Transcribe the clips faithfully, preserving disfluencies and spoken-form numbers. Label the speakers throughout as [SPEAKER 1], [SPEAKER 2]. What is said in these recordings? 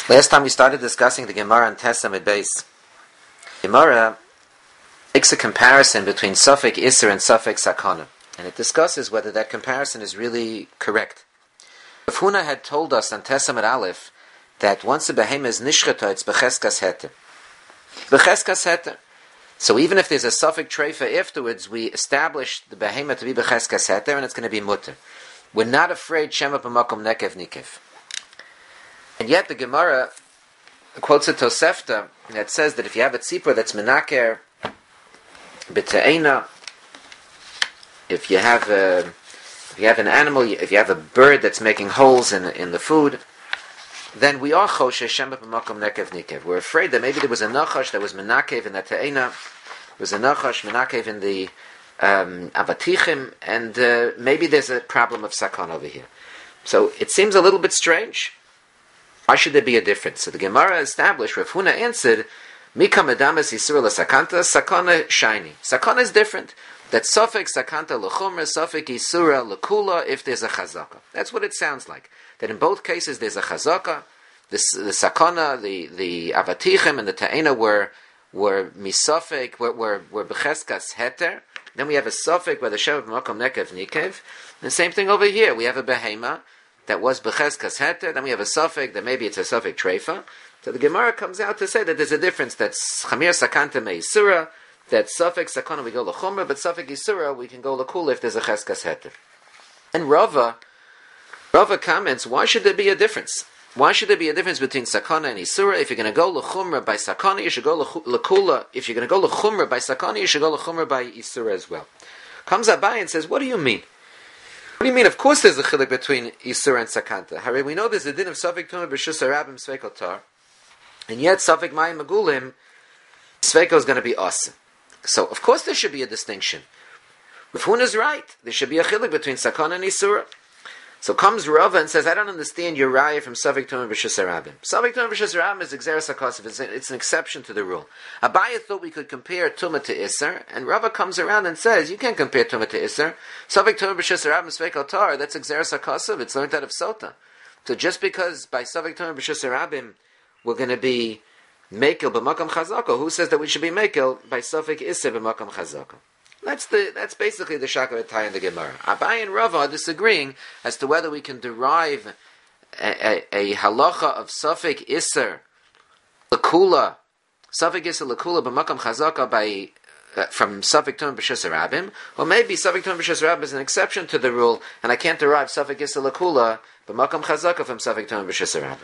[SPEAKER 1] Last time we started discussing the Gemara on Tesam at base. Gemara makes a comparison between Suffolk Isser and Suffolk Sakana, and it discusses whether that comparison is really correct. Rav Huna had told us on Tesam at Aleph that once a behemoth is nishchata, it's becheskas heter. Becheskas heter. So even if there's a Suffolk treifa afterwards, we establish the behemoth to be becheskas heter, and it's going to be mutter. We're not afraid shema b'makom nekev nikev. And yet the Gemara quotes a Tosefta that says that if you have a tzipor that's menaker b'te'ena, if you have a, if you have an animal, if you have a bird that's making holes in in the food, then we are choshesh shema b'makom nekev nikev. We're afraid that maybe there was a nachash that was menakev in that te'ena, there was a nachash menakev in the um, avatichim, and uh, maybe there's a problem of sakon over here. So it seems a little bit strange. Why should there be a difference? So the Gemara established, Rav Huna answered, Mikam adamas yisur l'sakanta, sakana shiny. Sakana is different. That suffix sakanta l'chumra, suffix yisura l'kula, if there's a chazaka. That's what it sounds like. That in both cases there's a chazaka. The, the sakana, the, the avatichim, and the ta'ena were, were misafik, were, were, were becheskas heter. Then we have a suffix where the sheva b'makom nekev nikev. The same thing over here. We have a behema that was becheskas heter, then we have a suffix that maybe it's a suffix treifa. So the Gemara comes out to say that there's a difference. That's chamir sakanta me'isura, that suffix sakana we go l'chumra, but suffix isura we can go l'kula if there's a cheskas heter. And Rava, Rava comments, why should there be a difference? Why should there be a difference between sakana and isura? If you're going to go l'chumra by sakana, you should go l'kula. If you're going to go l'chumra by sakana, you should go l'chumra by isura as well. Comes Abai and says, what do you mean? What do you mean? Of course there's a chiluk between Isur and Sakanta. Harry, we know there's a din of Safek Tumah B'Shus Harabim Sveikotar, and yet Safek Mayim Magulim Sveiko is going to be awesome. So of course there should be a distinction. Rav Huna is right. There should be a chiluk between Sakana and Isura. So comes Rava and says, I don't understand your raya from Safek Tumah B'Shus Harabim. Safek Tumah B'Shus Harabim is Exeris HaKosef. It's, it's an exception to the rule. Abaya thought we could compare Tumah to Isser, and Rava comes around and says, you can't compare Tumah to Isser. Safek Tumah B'Shus Harabim Sveikal Tar, that's Exeris HaKosef. It's learned out of Sota. So just because by Safek Tumah B'Shus Harabim we're going to be Mekel B'Makam Chazaka, who says that we should be Mekel by Safek Isser B'Makam Chazaka? That's the that's basically the Shaka V'Tai in the Gemara. Abai and Rava are disagreeing as to whether we can derive a, a, a halacha of Safek Isser L'Kula, Safek Isser L'Kula B'Makam Chazaka by uh, from Safek Tumah B'Shus Harabim, or maybe Safek Tumah B'Shus Harabim is an exception to the rule, and I can't derive Safek Isser L'Kula B'Makam Chazaka from Safek Tumah B'Shus Harabim.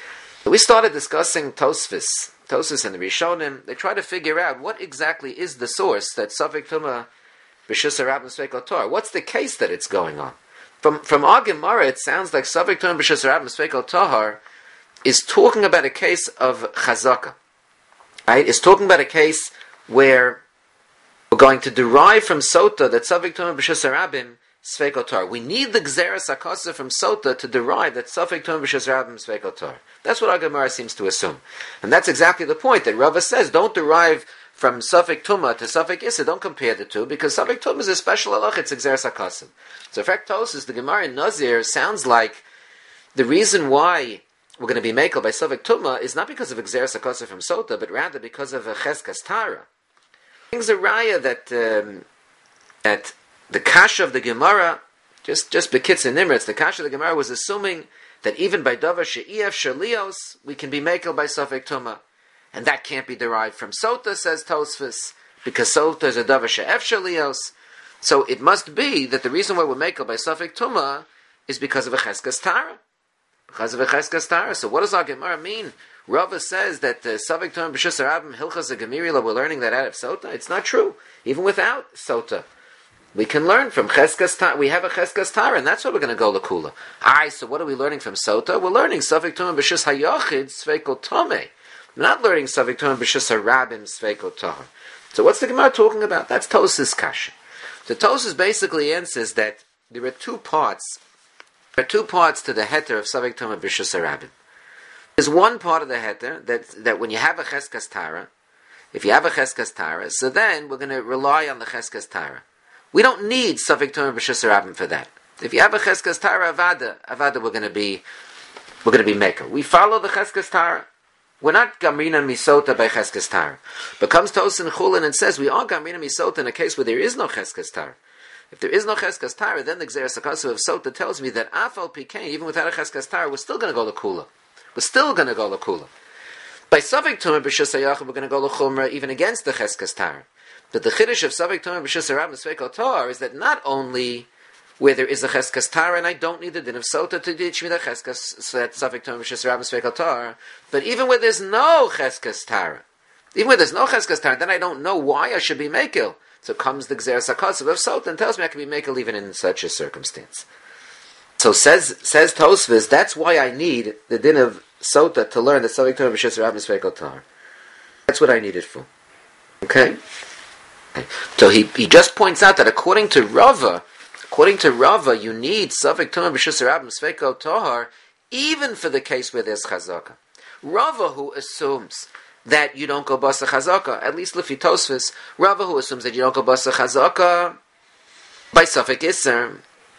[SPEAKER 1] We started discussing Tosfos, Tosfos and the Rishonim. They try to figure out what exactly is the source that Safek Tumah B'Shus Harabim Sveikal Tar. What's the case that it's going on? From from our Gemara, it sounds like Safek Tumah B'Shus Harabim Sveikal Tar is talking about a case of Chazaka. Right? It's talking about a case where we're going to derive from Sota that Safek Tumah B'Shus Harabim Sveikal Tar. We need the Gzeres HaKosef from Sota to derive that Safek Tumah B'Shus Harabim Sveikal Tar. That's what our Gemara seems to assume. And that's exactly the point that Rava says, don't derive from Safek Tumah to Safek Issa, don't compare the two, because Safek Tumah is a special halach, it's Gzeres HaKosef. So Frektos, the Gemara in Nazir sounds like the reason why we're going to be makel by Safek Tumah is not because of Gzeres HaKosef from Sota, but rather because of a Cheskas Tara. Things a raya that, um, that the kasha of the Gemara, just just bekitz and nimritz, the kasha of the Gemara was assuming that even by davar she'ef shalios we can be makel by Safek Tumah, and that can't be derived from Sota, says Tosfos, because Sota is a davar she'ef shalios. So it must be that the reason why we're makel by Safek Tumah is because of a cheskas tara, because of a cheskas tara. So what does our Gemara mean? Rava says that uh, Safek Tumah B'Shus Harabim Hilchas Gemirila, we're learning that out of Sota. It's not true, even without Sota. We can learn from Cheskas Tara. We have a Cheskas Tara, and that's why we're going to go L'Kula. Aye, so what are we learning from Sota? We're learning Safek Tumah B'Shus Hayachid Sveikol Tomei. We're not learning Safek Tumah B'Shus Harabim Sveikol Tar. So what's the Gemara talking about? That's Tosas Kasha. So Tosas basically answers that there are two parts. There are two parts to the heter of Safek Tumah B'Shus Harabim. There's one part of the heter that that when you have a Cheskas Tara, if you have a Cheskas Tara, so then we're going to rely on the Cheskas Tara. We don't need Safek Tumah B'Shus Harabim for that. If you have a Cheskas Tara Avada, Avada we're going to be we're going to be maker. We follow the Cheskes Tara. We're not Gamrina Misota by Cheskes Tara. But comes to Osin Chulin and says we are Gamrina Misota in a case where there is no Cheskes Tara. If there is no Cheskes Tara, then the Gzeres HaKasav of Sota tells me that Afal Pikein, even without a Cheskes Tara, we're still going to go to Kula. We're still going to go to Kula. By Savik Tumah B'Shus HaYachim, we're going to go to Chumra even against the Cheskes Tara. But the Chiddush of Savik Tumah B'Shus HaRab Nesveiko Tor is that not only where there is a Cheskes Tara, and I don't need the din of Sota to teach me the Cheskes, so that Savik Tumah B'Shus HaRab Nesveiko Tor, but even where there's no Cheskes Tara, even where there's no Cheskes Tara, then I don't know why I should be Mekil. So comes the Gzeres HaKasav of Sota and tells me I can be Mekil even in such a circumstance. So says says Tosfos, that's why I need the din of Sota to learn that Savik Tumah B'Shus HaRab Nesveiko Tor. That's what I need it for. Okay? Okay? So he, he just points out that according to Rava, according to Rava, you need Savik Tumah B'Shus HaRab Nesveiko Tor even for the case where there's Chazaka. Rava, who assumes that you don't go basa chazaka, at least Lefi Tosfos, Rava, who assumes that you don't go basa chazaka by Safek Isser,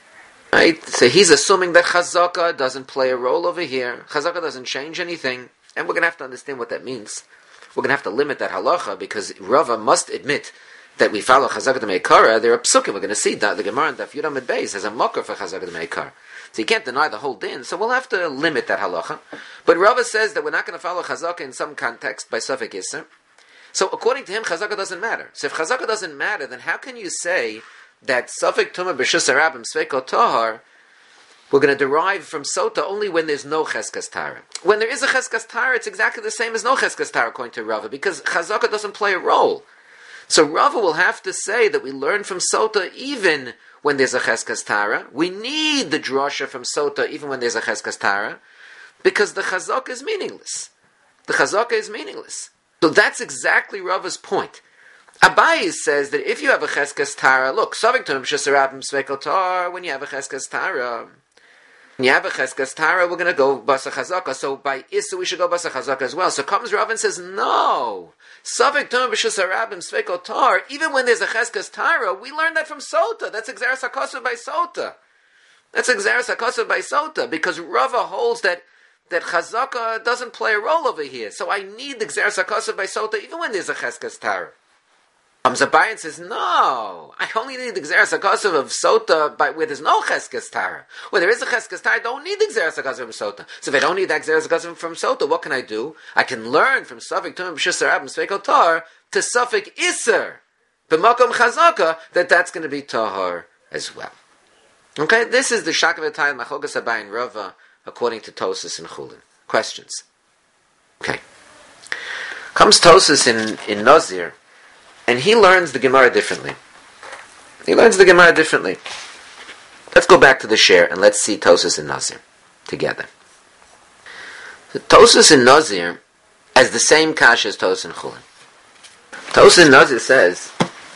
[SPEAKER 1] right? So he's assuming that chazaka doesn't play a role over here. Chazaka doesn't change anything, and we're going to have to understand what that means. We're going to have to limit that halacha because Rava must admit that we follow chazaka de meikara. There are psukim. We're going to see that the Gemara in Daf Yud Amud Beis has a mocker for chazaka de meikara. So you can't deny the whole din, so we'll have to limit that halacha. But Rava says that we're not going to follow chazaka in some context by Safek Isser. So according to him, chazaka doesn't matter. So if chazaka doesn't matter, then how can you say that Safek Tumah B'Shus HaRab Nesveiko Tor we're going to derive from Sota only when there's no Cheskes Tara? When there is a Cheskes Tara, it's exactly the same as no Cheskes Tara according to Rava, because chazaka doesn't play a role. So Rava will have to say that we learn from Sota even when there's a Cheskes Tara. We need the drasha from Sota even when there's a Cheskes Tara, because the Chazaka is meaningless. The Chazaka is meaningless. So that's exactly Rava's point. Abaye says that if you have a Cheskes Tara, look, Savik Tumah B'Shus HaRab Nesveiko Tor, when you have a Cheskes Tara, when you have a Cheskes Tara, we're going to go Basa Chazaka. So by Issa, we should go Basa Chazaka as well. So comes Rav and says, no. Savik Tumah B'Shus HaRab Nesveiko Tor, even when there's a Cheskes Tara, we learn that from Sota. That's Gzeres HaKasav by Sota. That's Gzeres HaKasav by Sota, because Rava holds that that Chazaka doesn't play a role over here. So I need the Gzeres HaKasav by Sota even when there's a Cheskes Tara. Comes Abaye and says, no, I only need the Gzeres HaKasav of Sota by, where there's no Cheskes Tara. Where there is a Cheskes Tara, I don't need the Gzeres HaKasav from Sota. So if I don't need that Gzeres HaKasav from Sota, what can I do? I can learn from Savik Tumah B'Shus HaRab Nesveiko Tor to Safek Isser, B'makom Chazaka, that that's going to be Tahar as well. Okay, this is the Shakavatayim Machogas Abaye and Rava, according to Tosfos and Chulin. Questions? Okay. Comes Tosfos in, in Nazir, and he learns the Gemara differently. He learns the Gemara differently. Let's go back to the share and let's see Tosfos and Nazir together. So Tosfos and Nazir has the same kasha as Tosfos and Chulin. Tosfos and Nazir says,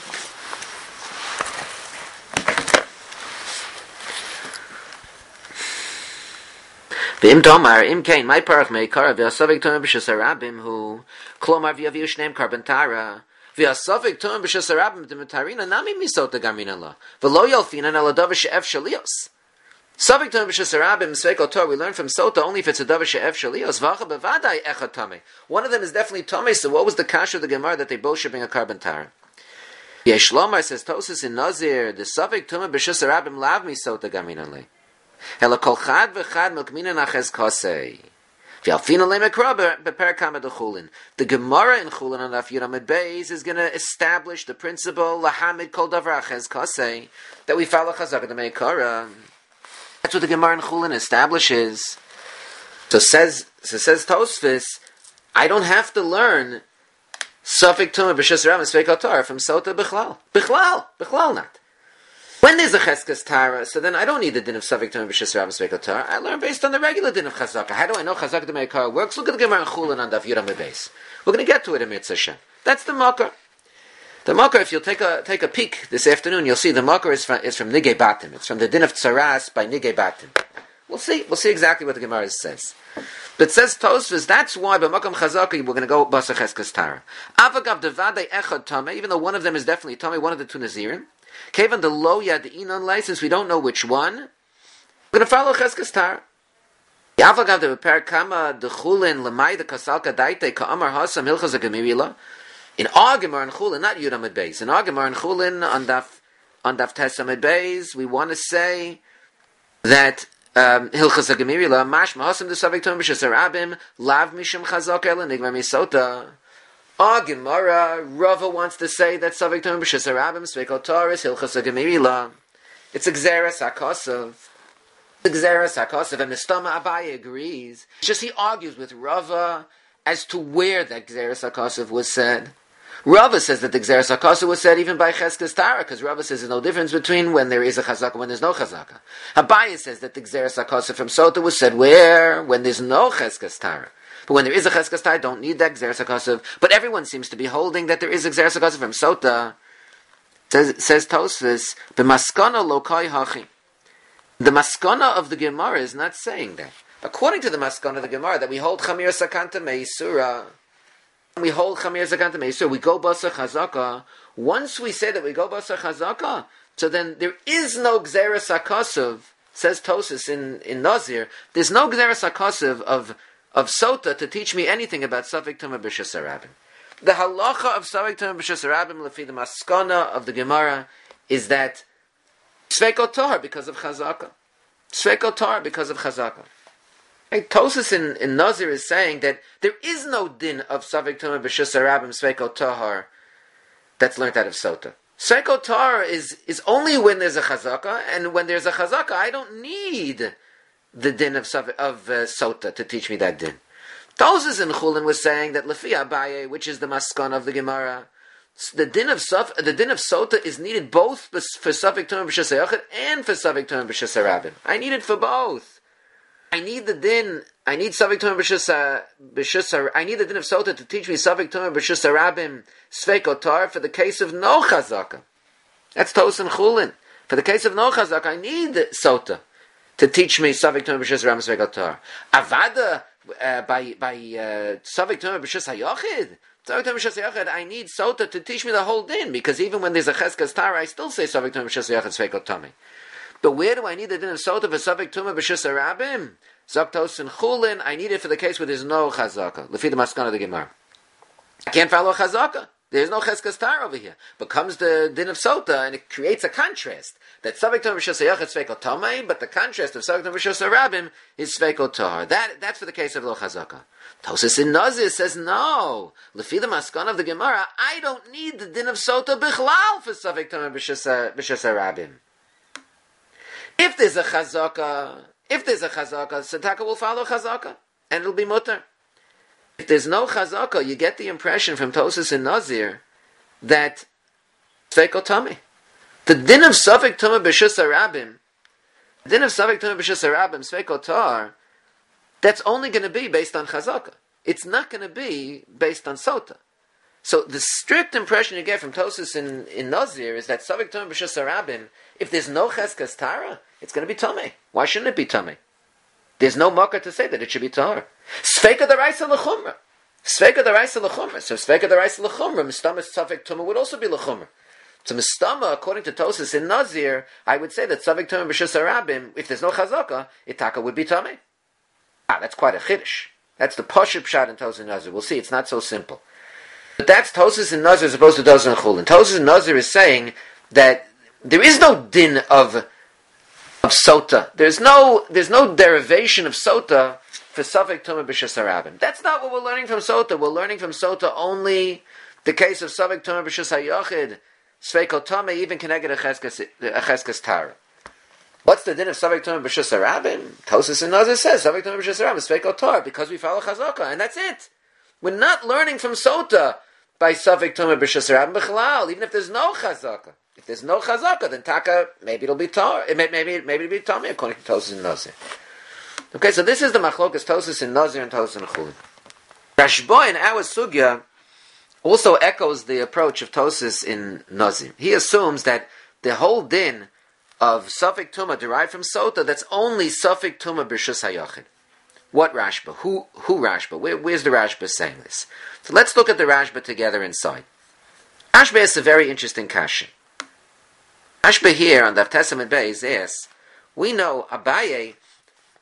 [SPEAKER 1] V'im domar, im kein, my parach meikara, v'asavik tumah b'shus harabim hu, klomar v'yaviu shneim karbantara, v'asavik tumah b'shus harabim d'metarina, nami misota garmina la, v'lo yalfina n'aladav she'ef shalios. Savik tumah b'shus harabim, Nesveiko Tor, we learn from Sota only if it's a davar she'ef shalios, v'acha bevadai echad tameh. One of them is definitely tameh, so what was the kasha of the Gemara that they both should bring a karbantara? Yesh lomar, says Tosfos in Nazir, the savik tumah b'shus harabim lav misota garmina la. Hela kol chad v'chad milkmina nachez kosei. V'alfina le'mekra beperkama d'chulin. The Gemara in Chulin on Daf Yud Amud Beis is going to establish the principle lahamid kol davar achez kosei, that we follow chazaka de meikara. That's what the Gemara in Chulin establishes. So says so says Tosfos, I don't have to learn Safek Tumah B'Shus HaRab Nesveiko Tor from Sota Bichlal. Bichlal. Bichlal not. When there's a Cheskes Tara, so then I don't need the din of Savik Tumah B'Shus HaRab Nesveiko Tor. I learn based on the regular din of Chazaka. How do I know Chazaka de Meikara works? Look at the Gemara in Chulin on Daf Yud Amud Beis. We're going to get to it in Mitzvah Hashem. That's the Makar. The Makar, if you'll take a take a peek this afternoon, you'll see the Makar is from, is from Nigei Batim. It's from the din of Tsaras by Nigei Batim. We'll see. We'll see exactly what the Gemara says. But it says Tosfos, that's why by Makam Chazaka we're going to go Basa Cheskes Tara. Avagav Devadei Echad Tameh, even though one of them is definitely Tameh, one of the two Nazirim. Kevan the lo yad inon license, we don't know which one. We're going to follow Cheskes Tara. Yavagav de repair kama de chulin lemay de kasalka daite ka amar hasam hilchas agemirila. In Agamar and Chulin, not Yudamid Beis. In Agamar and Chulin on Daf on Daf Tesamid Beis, we want to say that Hilchas Agemirila Mash Mahasam de Savik Tom B'Shas Arabim Lav Mishum Chazak El Nigvar Misota. Agamara Rava wants to say that Savik Tom B'Shas Arabim Sveikol Torah is Hilchas Agemirila. It's Xeris Hakosov. Xeris Hakosov, and Mistama Abaye agrees. It's just he argues with Rava as to where that Xeris Hakosov was said. Rava says that the Xeris HaKosov was said even by Cheskes Tara, because Rava says there's no difference between when there is a Chazaka and when there's no Chazaka. Abaye says that the Xeris HaKosov from Sota was said where? When there's no Cheskes Tara. But when there is a Cheskes Tara, don't need that Xeris HaKosov. But everyone seems to be holding that there is a Xeris HaKosov from Sota. Says, says Tosfos, B'maskana lokai hachi. The maskana of the Gemara is not saying that. According to the maskana of the Gemara, that we hold Chamir Sakanta Meisura, we hold Chamir Zakanta Meisur, we go Basa Chazaka. Once we say that we go Basa Chazaka, so then there is no Xeris HaKosov, says Tosfos in, in Nazir, there's no Xeris HaKosov of, of Sota to teach me anything about Safek Tumah B'Shas Arabim. The halacha of Safek Tumah B'Shas Arabim, lefi the maskana of the Gemara, is that Sveikol Torah because of Chazaka. Sveikol Torah because of Chazaka. Right? Tosfos in, in Nazir is saying that there is no din of Savik Tumah B'Shus Arabim Sveikol Tahar that's learned out of Sota. Sveikol Tahar is, is only when there's a Chazaka, and when there's a Chazaka, I don't need the din of, of uh, Sota to teach me that din. Tosfos in Chulin was saying that Lefi Abaye, which is the Maskana of the Gemara, the din of Saf, the din of Sota is needed both for Savik Tumah B'Shus Hayachid and for Savik Tumah B'Shus Arabim. I need it for both. I need the din. I need Savik Tumah B'Shus. I need the din of Sota to teach me Savik Tumah B'Shus Arabim Sveikol Torah for the case of no Chazaka. That's Tosfos and Chulin. For the case of no Chazaka, I need Sota to teach me Savik Tumah B'Shus Arabim Sveikol Torah. Avada uh, by by uh, Savik Tumah B'Shus Hayachid. Savik Tumah B'Shus Hayachid. I need Sota to teach me the whole din, because even when there's a Cheskes Tara, I still say Savik Tumah B'Shus Hayachid Sveikol Torah. But where do I need the din of Sota for Savik Tumah B'Shus Arabim? Zok Tosfos and Chulin, I need it for the case where there's no Chazaka. Lefi the Maskana of the Gemara. I can't follow Chazaka. There's no Cheskes Tara over here. But comes the din of Sota, and it creates a contrast. That Savik Tumah B'Shus Hayachid Sveikol Tomei, but the contrast of Savik Tumah B'Shus Arabim is Sveikol Tar. That, that's for the case of Lo Chazaka. Tosfos in Nazir says, no. Lefi the Maskana of the Gemara, I don't need the din of Sota Bichlal for Savik Tumah B'Shus Arabim. If there's a Chazaka, if there's a Chazaka, Sataka will follow Chazaka, and it'll be mutter. If there's no Chazaka, you get the impression from Tosfos and Nazir that Sveikol Tami. The din of Savik Tumah B'Shus Arabim, the din of Savik Tumah B'Shus Arabim, Sveikol Tar, that's only going to be based on Chazaka. It's not going to be based on Sota. So the strict impression you get from Tosfos in, in Nazir is that Savik Tumah B'Shus Arabim, if there's no Cheskes Tara, it's going to be Tomei. Why shouldn't it be Tomei? There's no marker to say that it should be Tar. Sveika D'Oraisa L'Chumra. Sveika D'Oraisa L'Chumra. So Sveika D'Oraisa L'Chumra, Mistama Savik Tumah would also be L'Chumra. So Mistama, according to Tosfos in Nazir, I would say that Savik Tumah B'Shus Arabim, if there's no Chazaka, Itaka would be Tomei. Ah, that's quite a Chiddush. That's the Pashut Pshat in Tosfos in Nazir. We'll see, it's not so simple. But that's Tosfos in Nazir as opposed to Tosfos in Chulin. Tosfos in Nazir is saying that there is no din of of Sota. There's no there's no derivation of Sota for Savik Tumah B'Shus Arabim. That's not what we're learning from Sota. We're learning from Sota only the case of Savik Tumah B'Shus Hayachid, Sveikol Tamei, even connected a Cheskes Tara. What's the din of Savik Tumah B'Shus Arabim? Tosfos in Nazir says Savik Tumah B'Shus Arabim Sveikol Tar, because we follow Chazaka, and that's it. We're not learning from Sota by Savik Tumah B'Shus Arabim B'Chalal, even if there's no Chazaka. If there's no Chazaka, then Taka, maybe it'll be Tar. It may, maybe, maybe it'll be Tomei, according to Tosfos in Nazir. Okay, so this is the Machlokas Tosfos in Nazir and Tosfos in Chulin. Rashba in our Sugya also echoes the approach of Tosfos in Nazir. He assumes that the whole din of Safik Tumah derived from Sota, that's only Safik Tumah B'Shus Hayachid. What Rashba? Who who Rashba? Where, where's the Rashba saying this? So let's look at the Rashba together inside. Rashba is a very interesting kasha. Rashba here on the Testament Beis asks, we know Abaye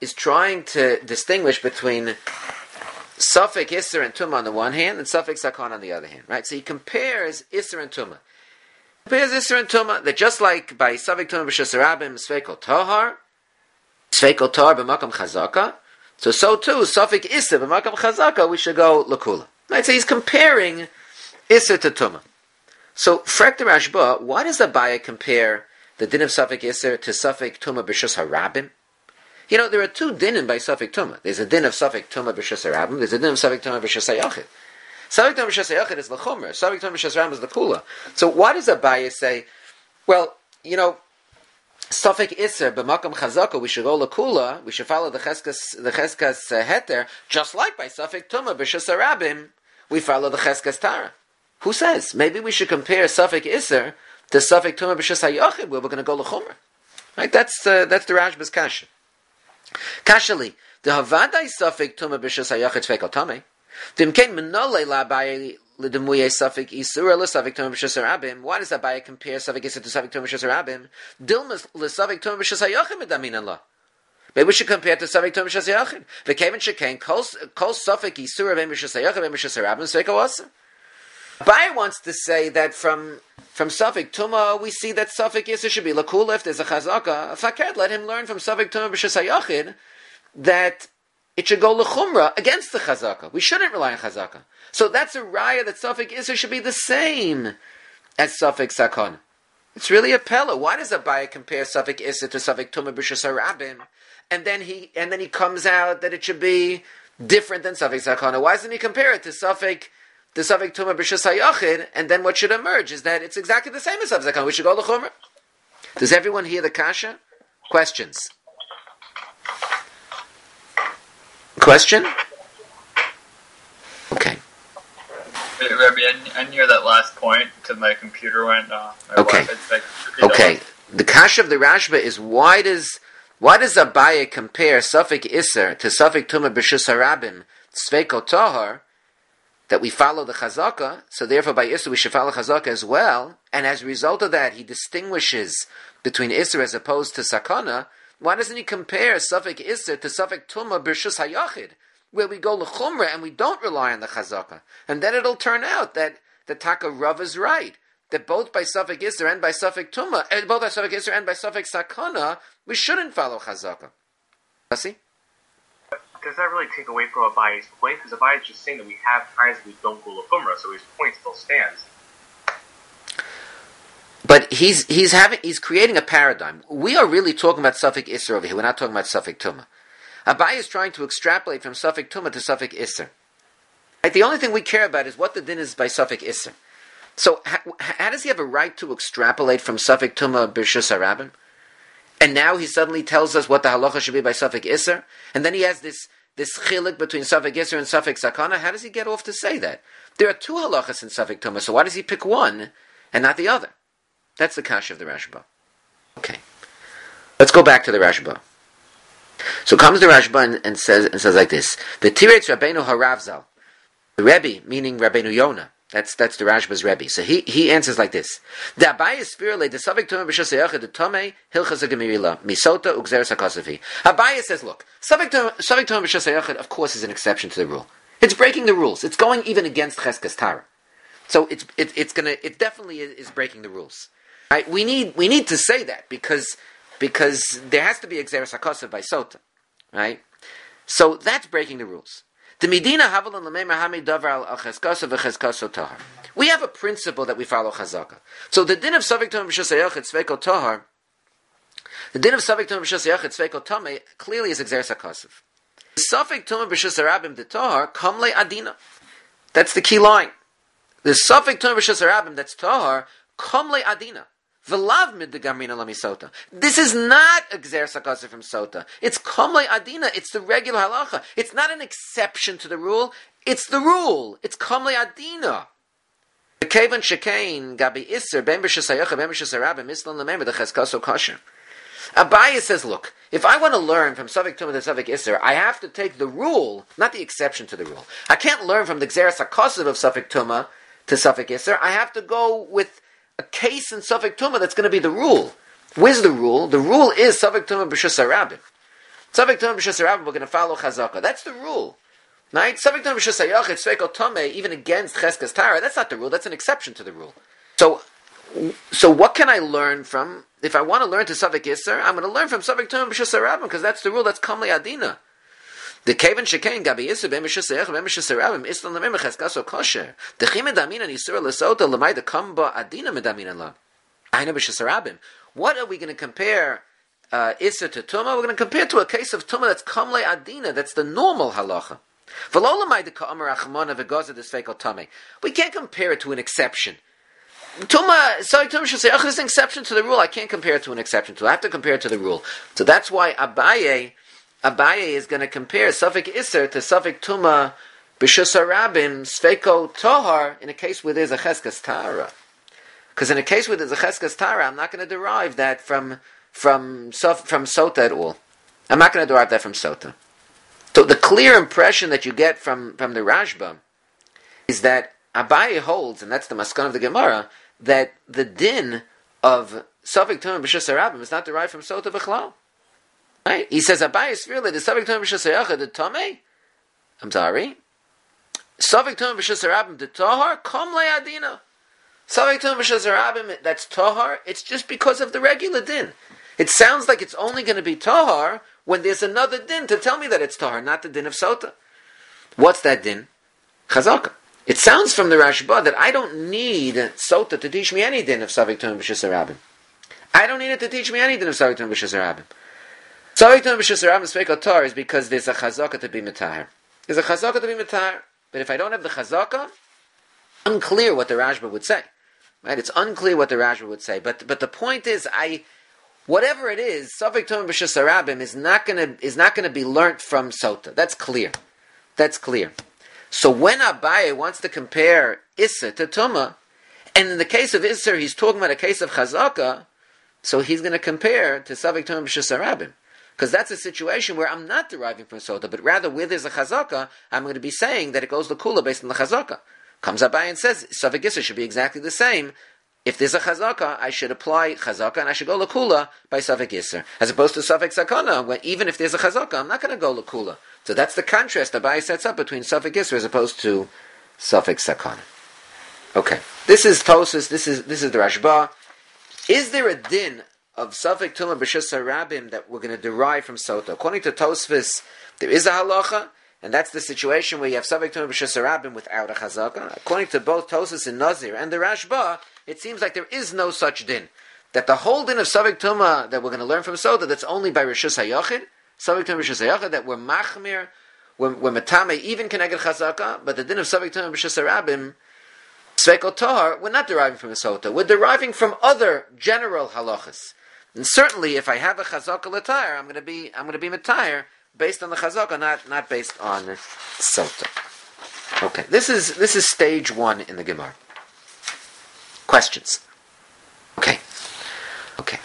[SPEAKER 1] is trying to distinguish between Safek Isser and Tumah on the one hand, and Safek Sakon on the other hand, right? So he compares Isser and Tumah. He compares Isser and Tumah, that just like by Safek Tumah B'Shus Harabim, Sveikol Tahar, Sveikol Tahar B'Makam Chazaka, so so too, Safek Isser B'Makam Chazaka, we should go Lakula. Right? So he's comparing Isser to Tumah. So, Frek the Rashba, why does Abaye compare the din of Safek Isser to Safek Tumah B'Shus Harabim? You know, there are two dinim by Safek Tumah. There's a din of Safek Tumah B'Shus Harabim, there's a din of Safek Tumah B'Shus HaYachid. Safek Tumah B'Shus HaYachid is L'chomer, Safek Tumah B'Shus Harabim is L'kula. So why does Abaye say, well, you know, Safek Isser B'Makam Chazaka, we should go L'kula, we should follow the Cheskas, the Cheskas uh, Heter, just like by Safek Tumah B'Shus Harabim, we follow the Cheskas Tara. Who says? Maybe we should compare Safek Isser to Safek Tumah B'Shus HaYachid, where we're going to go L'chomer. Right? That's, uh, that's the Rashba's kasha. Kashali, the Havadai Safek Tumah B'Shus HaYachid Sveikol Tamei, the Imkein Menole L'Abaye L'Demuye Safek Isur L'Safek Tumah B'Shus Harabim. Why does Abaye compare Safek Isser to Safek Tumah B'Shus Harabim? Dilmas L'Safek Tumah B'Shus HaYachid Medamin Allah. Maybe we should compare to Safek Tumah B'Shus HaYachid. V'Kevin Shekain Kol Safek Isur V'Em B'Shus HaYachid V'Em B'Shus Harabim Sveikol Asur. Abaye wants to say that from from Safek Tumah we see that Safek Isser should be L'Kula. If there's a Chazaka, Fakert, let him learn from Safek Tumah B'Shus HaYachid that it should go L'Chumra against the Chazaka. We shouldn't rely on Chazaka. So that's a raya that Safek Isser should be the same as Safek Sakon. It's really a pella. Why does Abaye compare Safek Isser to Safek Tumah B'Shus Harabim, and then he and then he comes out that it should be different than Safek Sakon? Why doesn't he compare it to Safek the Safek Tumah B'Shus HaYachid, and then what should emerge is that it's exactly the same as Safek Sakon. We should go L'Chumra. Does everyone hear the kasha? Questions? Question? Okay.
[SPEAKER 2] Hey, Rabbi, I, I near that last point because my computer went off.
[SPEAKER 1] Okay. Okay. The kasha of the Rashba is why does why does Abaye compare Safek Isser to Safek Tumah B'Shus Harabim Sveikol Tahar, that we follow the Chazaka, so therefore by Isser we should follow Chazaka as well, and as a result of that he distinguishes between Isser as opposed to Sakana. Why doesn't he compare Safek Isser to Safek Tumah B'Shus HaYachid, where we go L'Chumra and we don't rely on the Chazaka? And then it'll turn out that the Taka Rav is right, that both by Safek Isser and by Safek Tumah, and both by Safek Isser and by Safek Sakana, we shouldn't follow Chazaka. See?
[SPEAKER 3] Does that really take away from Abaye's point? Because Abaye is just saying that we have times we don't go L'Chumra, so his point still stands.
[SPEAKER 1] But he's he's having he's creating a paradigm. We are really talking about Safek Isser over here. We're not talking about Safek Tumah. Abaye is trying to extrapolate from Safek Tumah to Safek Isser. Right? The only thing we care about is what the din is by Safek Isser. So how, how does he have a right to extrapolate from Safek Tumah B'Shus Harabim? And now he suddenly tells us what the halacha should be by Safek Isser? And then he has this this chilik between Safek Isser and Safek Sakana. How does he get off to say that? There are two halachas in Safek Tumah, so why does he pick one and not the other? That's the kasha of the Rashba. Okay. Let's go back to the Rashba. So comes the Rashba and, and says and says like this: the Tiretz Rabbeinu Haravzal, the Rebbe, meaning Rabbeinu Yonah. That's that's the Rashba's Rebbe. So he, he answers like this: the Abaye spirale the Safek Tumah B'Shus HaYachid the Tomei Hilchas HaGemirila Misota Ugzeres HaKosavi. Abaye says, look, Safek Tumah B'Shus HaYachid of course is an exception to the rule. It's breaking the rules. It's going even against Cheskas Tara. So it's it, it's gonna it definitely is breaking the rules. Right? We need we need to say that because because there has to be Ugzeres HaKosav by Sota, right? So that's breaking the rules. We have a principle that we follow Chazaka. So the din of Safek Tumah B'Shus HaYachid Sveikol Tahar, the din of Safek Tumah B'Shus HaYachid Sveikol Tamei clearly is Ugzeres HaKosav. Safek Tumah B'Shus Harabim de Tahar Kamle Adina. That's the key line. The Safek Tumah B'Shus Harabim that's Tahar Kamle Adina. V'lav mid the Gamrina Lamisota. This is not a Gzeres HaKosav from Sota. It's Kamle Adina. It's the regular halacha. It's not an exception to the rule. It's the rule. It's Kamle Adina. Kevan Shekain Gabi Isser Ben B'Shus HaYachid Ben B'Shus Harabim Islan Lemember the Cheskaso Kosher. Abaye says, look, if I want to learn from Safek Tumah to Safek Isser, I have to take the rule, not the exception to the rule. I can't learn from the Gzeres HaKosav of Safek Tumah to Safek Isser. I have to go with a case in Safek Tumah that's going to be the rule. Where's the rule? The rule is Safek Tumah B'Shus Harabim. Safek Tumah B'Shus Harabim, we're going to follow Chazaka. That's the rule. Right? Safek Tumah B'Shus Hayachid, Sveiko Tomei, even against Cheskas Tara, that's not the rule, that's an exception to the rule. So, so what can I learn from, if I want to learn to Safek Isser, I'm going to learn from Safek Tumah B'Shus Harabim, because that's the rule, that's Kamli Adina. The Kaven Shekain Gabi Isser B'Em B'Shus Hayachid B'Em B'Shus Harabim Islan Lemem Cheskas O Kosher. The Chim Medamina Nisur Lesota Lemay the Kamba Adina Medamina La. Aina B'Shus Harabim. What are we going to compare uh, Isser to Tumah? We're going to compare to a case of Tumah that's Kamli Adina, that's the normal halacha. We can't compare it to an exception. Tuma, sorry, Tuma should say, oh, this is an exception to the rule. I can't compare it to an exception to. I have to compare it to the rule. So that's why Abaye, Abaye is going to compare Safek Isser to Safek Tuma B'Shus Harabim Sveiko Tohar in a case where there's a Cheskas Tara. Because in a case where there's a Cheskas Tara, I'm not going to derive that from from from Sota at all. I'm not going to derive that from Sota. So the clear impression that you get from, from the Rashba is that Abaye holds, and that's the Maskan of the Gemara, that the din of Safek Tumah B'Shus Harabim is not derived from Sota B'Chlal. Right? He says Abaye is really the Safek Tumah B'Shus Hayachid the Tomei. I'm sorry. Safek Tumah B'Shus Harabim the Tohar Kom Le'adina. Safek Tumah B'Shus Harabim, that's Tohar. It's just because of the regular din. It sounds like it's only going to be Tohar when there's another din to tell me that it's Tahar, not the din of Sota. What's that din? Chazaka. It sounds from the Rashba that I don't need Sota to teach me any din of Safek Tumah B'Shus Harabim. I don't need it to teach me any din of Safek Tumah B'Shus Harabim. Safek Tumah B'Shus Harabim Sveiko Tahar is because there's a Chazaka to be Matahar. There's a Chazaka to be Matahar. But if I don't have the Chazaka, unclear what the Rashba would say. Right? It's unclear what the Rashba would say. But but the point is, I... Whatever it is, Safek Tumah B'Shus Harabim is not going to is not going to be learnt from Sota. That's clear. That's clear. So when Abaye wants to compare Isser to Tumah, and in the case of Isser, he's talking about a case of Chazaka, so he's going to compare to Safek Tumah B'Shus Harabim, because that's a situation where I'm not deriving from Sota, but rather where there's a Chazaka, I'm going to be saying that it goes to Kula based on the Chazaka. Comes Abaye and says Safek Isser should be exactly the same. If there's a chazaka, I should apply chazaka, and I should go lakula by Safek Yisr, as opposed to Safek Sakana, when even if there's a chazaka, I'm not going to go lakula. So that's the contrast Abaye sets up between Safek Yisr as opposed to Safek Sakana. Okay, this is Tosas. This is this is the Rashba. Is there a din of Safek Tumah B'Shus Harabim that we're going to derive from Sota? According to Tosfos, there is a halacha, and that's the situation where you have Safek Tumah B'Shus Harabim without a chazaka. According to both Tosfos and Nazir and the Rashba, it seems like there is no such din. That the whole din of Safek Tumah that we're going to learn from Sota, that's only by Rishus Hayachid, Safek Tumah B'Shus Hayachid, that we're machmir, we're, we're metame, even connected chazaka, but the din of Safek Tumah B'Shus Harabim, Sveiko Tahar, we're not deriving from a Sota. We're deriving from other general halachas. And certainly, if I have a chazaka l'tayr, I'm going to be I'm going to be metayr based on the chazaka, not not based on Sota. Okay, this is this is stage one in the Gemara. Questions? Okay. Okay.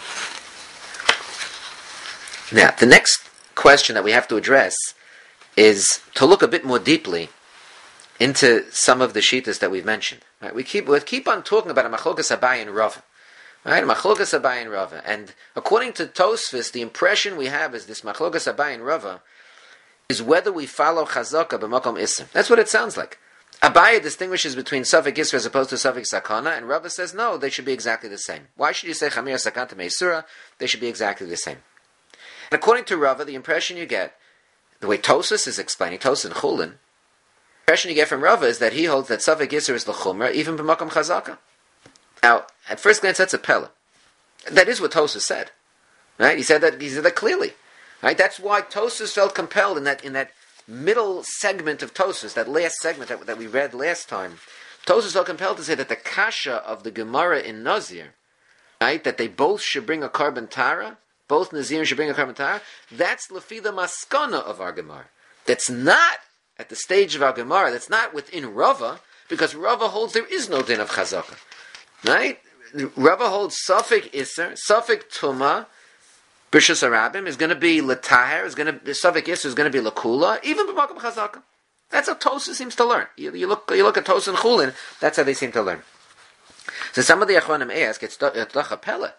[SPEAKER 1] Now, the next question that we have to address is to look a bit more deeply into some of the shittas that we've mentioned. Right? We keep we keep on talking about a machlokas Abaye and Rava. Right? Machlokas Abaye and Rava. And according to Tosfos, the impression we have is this machlokas Abaye and Rava is whether we follow chazaka b'makom isser. That's what it sounds like. Abaye distinguishes between Safek Yisr as opposed to Safek Sakana, and Rava says no, they should be exactly the same. Why should you say Chamir Sakanta Meisura? They should be exactly the same. And according to Rava, the impression you get, the way Tosfos is explaining, Tosfos and Chulin, the impression you get from Rava is that he holds that Safek Yisr is l'chumra, even b'makom chazaka. Now, at first glance, that's a pella. That is what Tosfos said. Right? He said that he said that clearly. Right? That's why Tosfos felt compelled in that in that middle segment of Tosfos, that last segment that, that we read last time. Tosfos felt compelled to say that the kasha of the Gemara in Nazir, right, that they both should bring a carbon tara, both Nazir should bring a carbon tara, that's lefi the maskana of our Gemara. That's not at the stage of our Gemara, that's not within Rava, because Rava holds there is no din of chazaka. Right? Rava holds Safek Isser, Safek Tumah, B'Shus Harabim is going to be L'Taher, is going to be Safek Isser, is going to be L'Kula, even B'Makom Chazaka. That's how Tosfos seems to learn. You, you look, you look at Tosfos and Chulin, that's how they seem to learn. So some of the Achronim ask, it's Doch a Pella.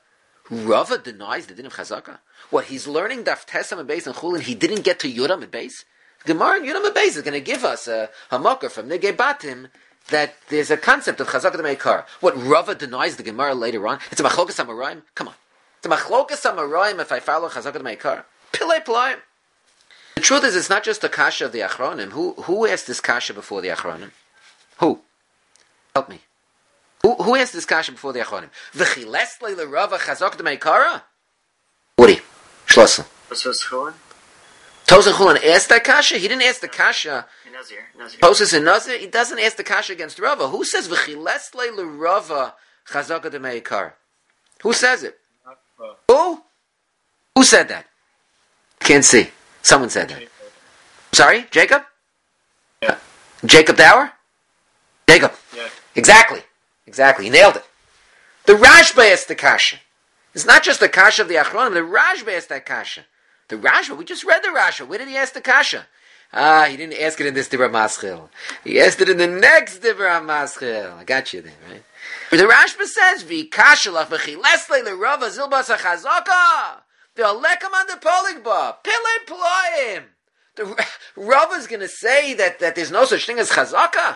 [SPEAKER 1] Rava denies the din of Chazaka. What, he's learning Daf Tesam and Beis and Chulin, he didn't get to Yudam and Beis? Gemara and Yudam and Beis is going to give us a hamakar from Negei Batim that there's a concept of Chazaka de Meikar. What, Rava denies the Gemara later on? It's a Machlokas Amarayim? Come on. It's a Machlokas Amarayim if I follow Chazaka de Meikar. Pillei Playim. The truth is, it's not just the kasha of the Achronim. Who who asked this kasha before the Achronim? Who? Help me. Who who asked this kasha before the Achronim? V'chiles leila Rava Chazaka de Meikara? Woody. Schlossel.
[SPEAKER 4] Tosfos Chulin?
[SPEAKER 1] Tosfos Chulin asked that kasha? He didn't ask the kasha.
[SPEAKER 4] Nazir. Nazir.
[SPEAKER 1] Tosfos and Nazir? He doesn't ask the kasha against Rava. Who says v'chiles leila Rava Chazaka de Meikara? Who says it? Who? Who said that? Can't see. Someone said that. Sorry? Jacob?
[SPEAKER 2] Yeah.
[SPEAKER 1] Jacob Dower? Jacob.
[SPEAKER 2] Yeah.
[SPEAKER 1] Exactly. Exactly. He nailed it. The Rashba asked the kasha. It's not just the kasha of the Achronim. The Rashba asked that kasha. The Rashba, we just read the Rashba. Where did he ask the kasha? Ah, he didn't ask it in this Dibra Maschil. He asked it in the next Dibra Maschil. I got you there, right? But the Rashba says, "Vi kasha lach v'chilesle l'rava zilbas hachazaka v'alekam an the poligba pilei ployim." The Rava is going to say that, that there's no such thing as chazaka.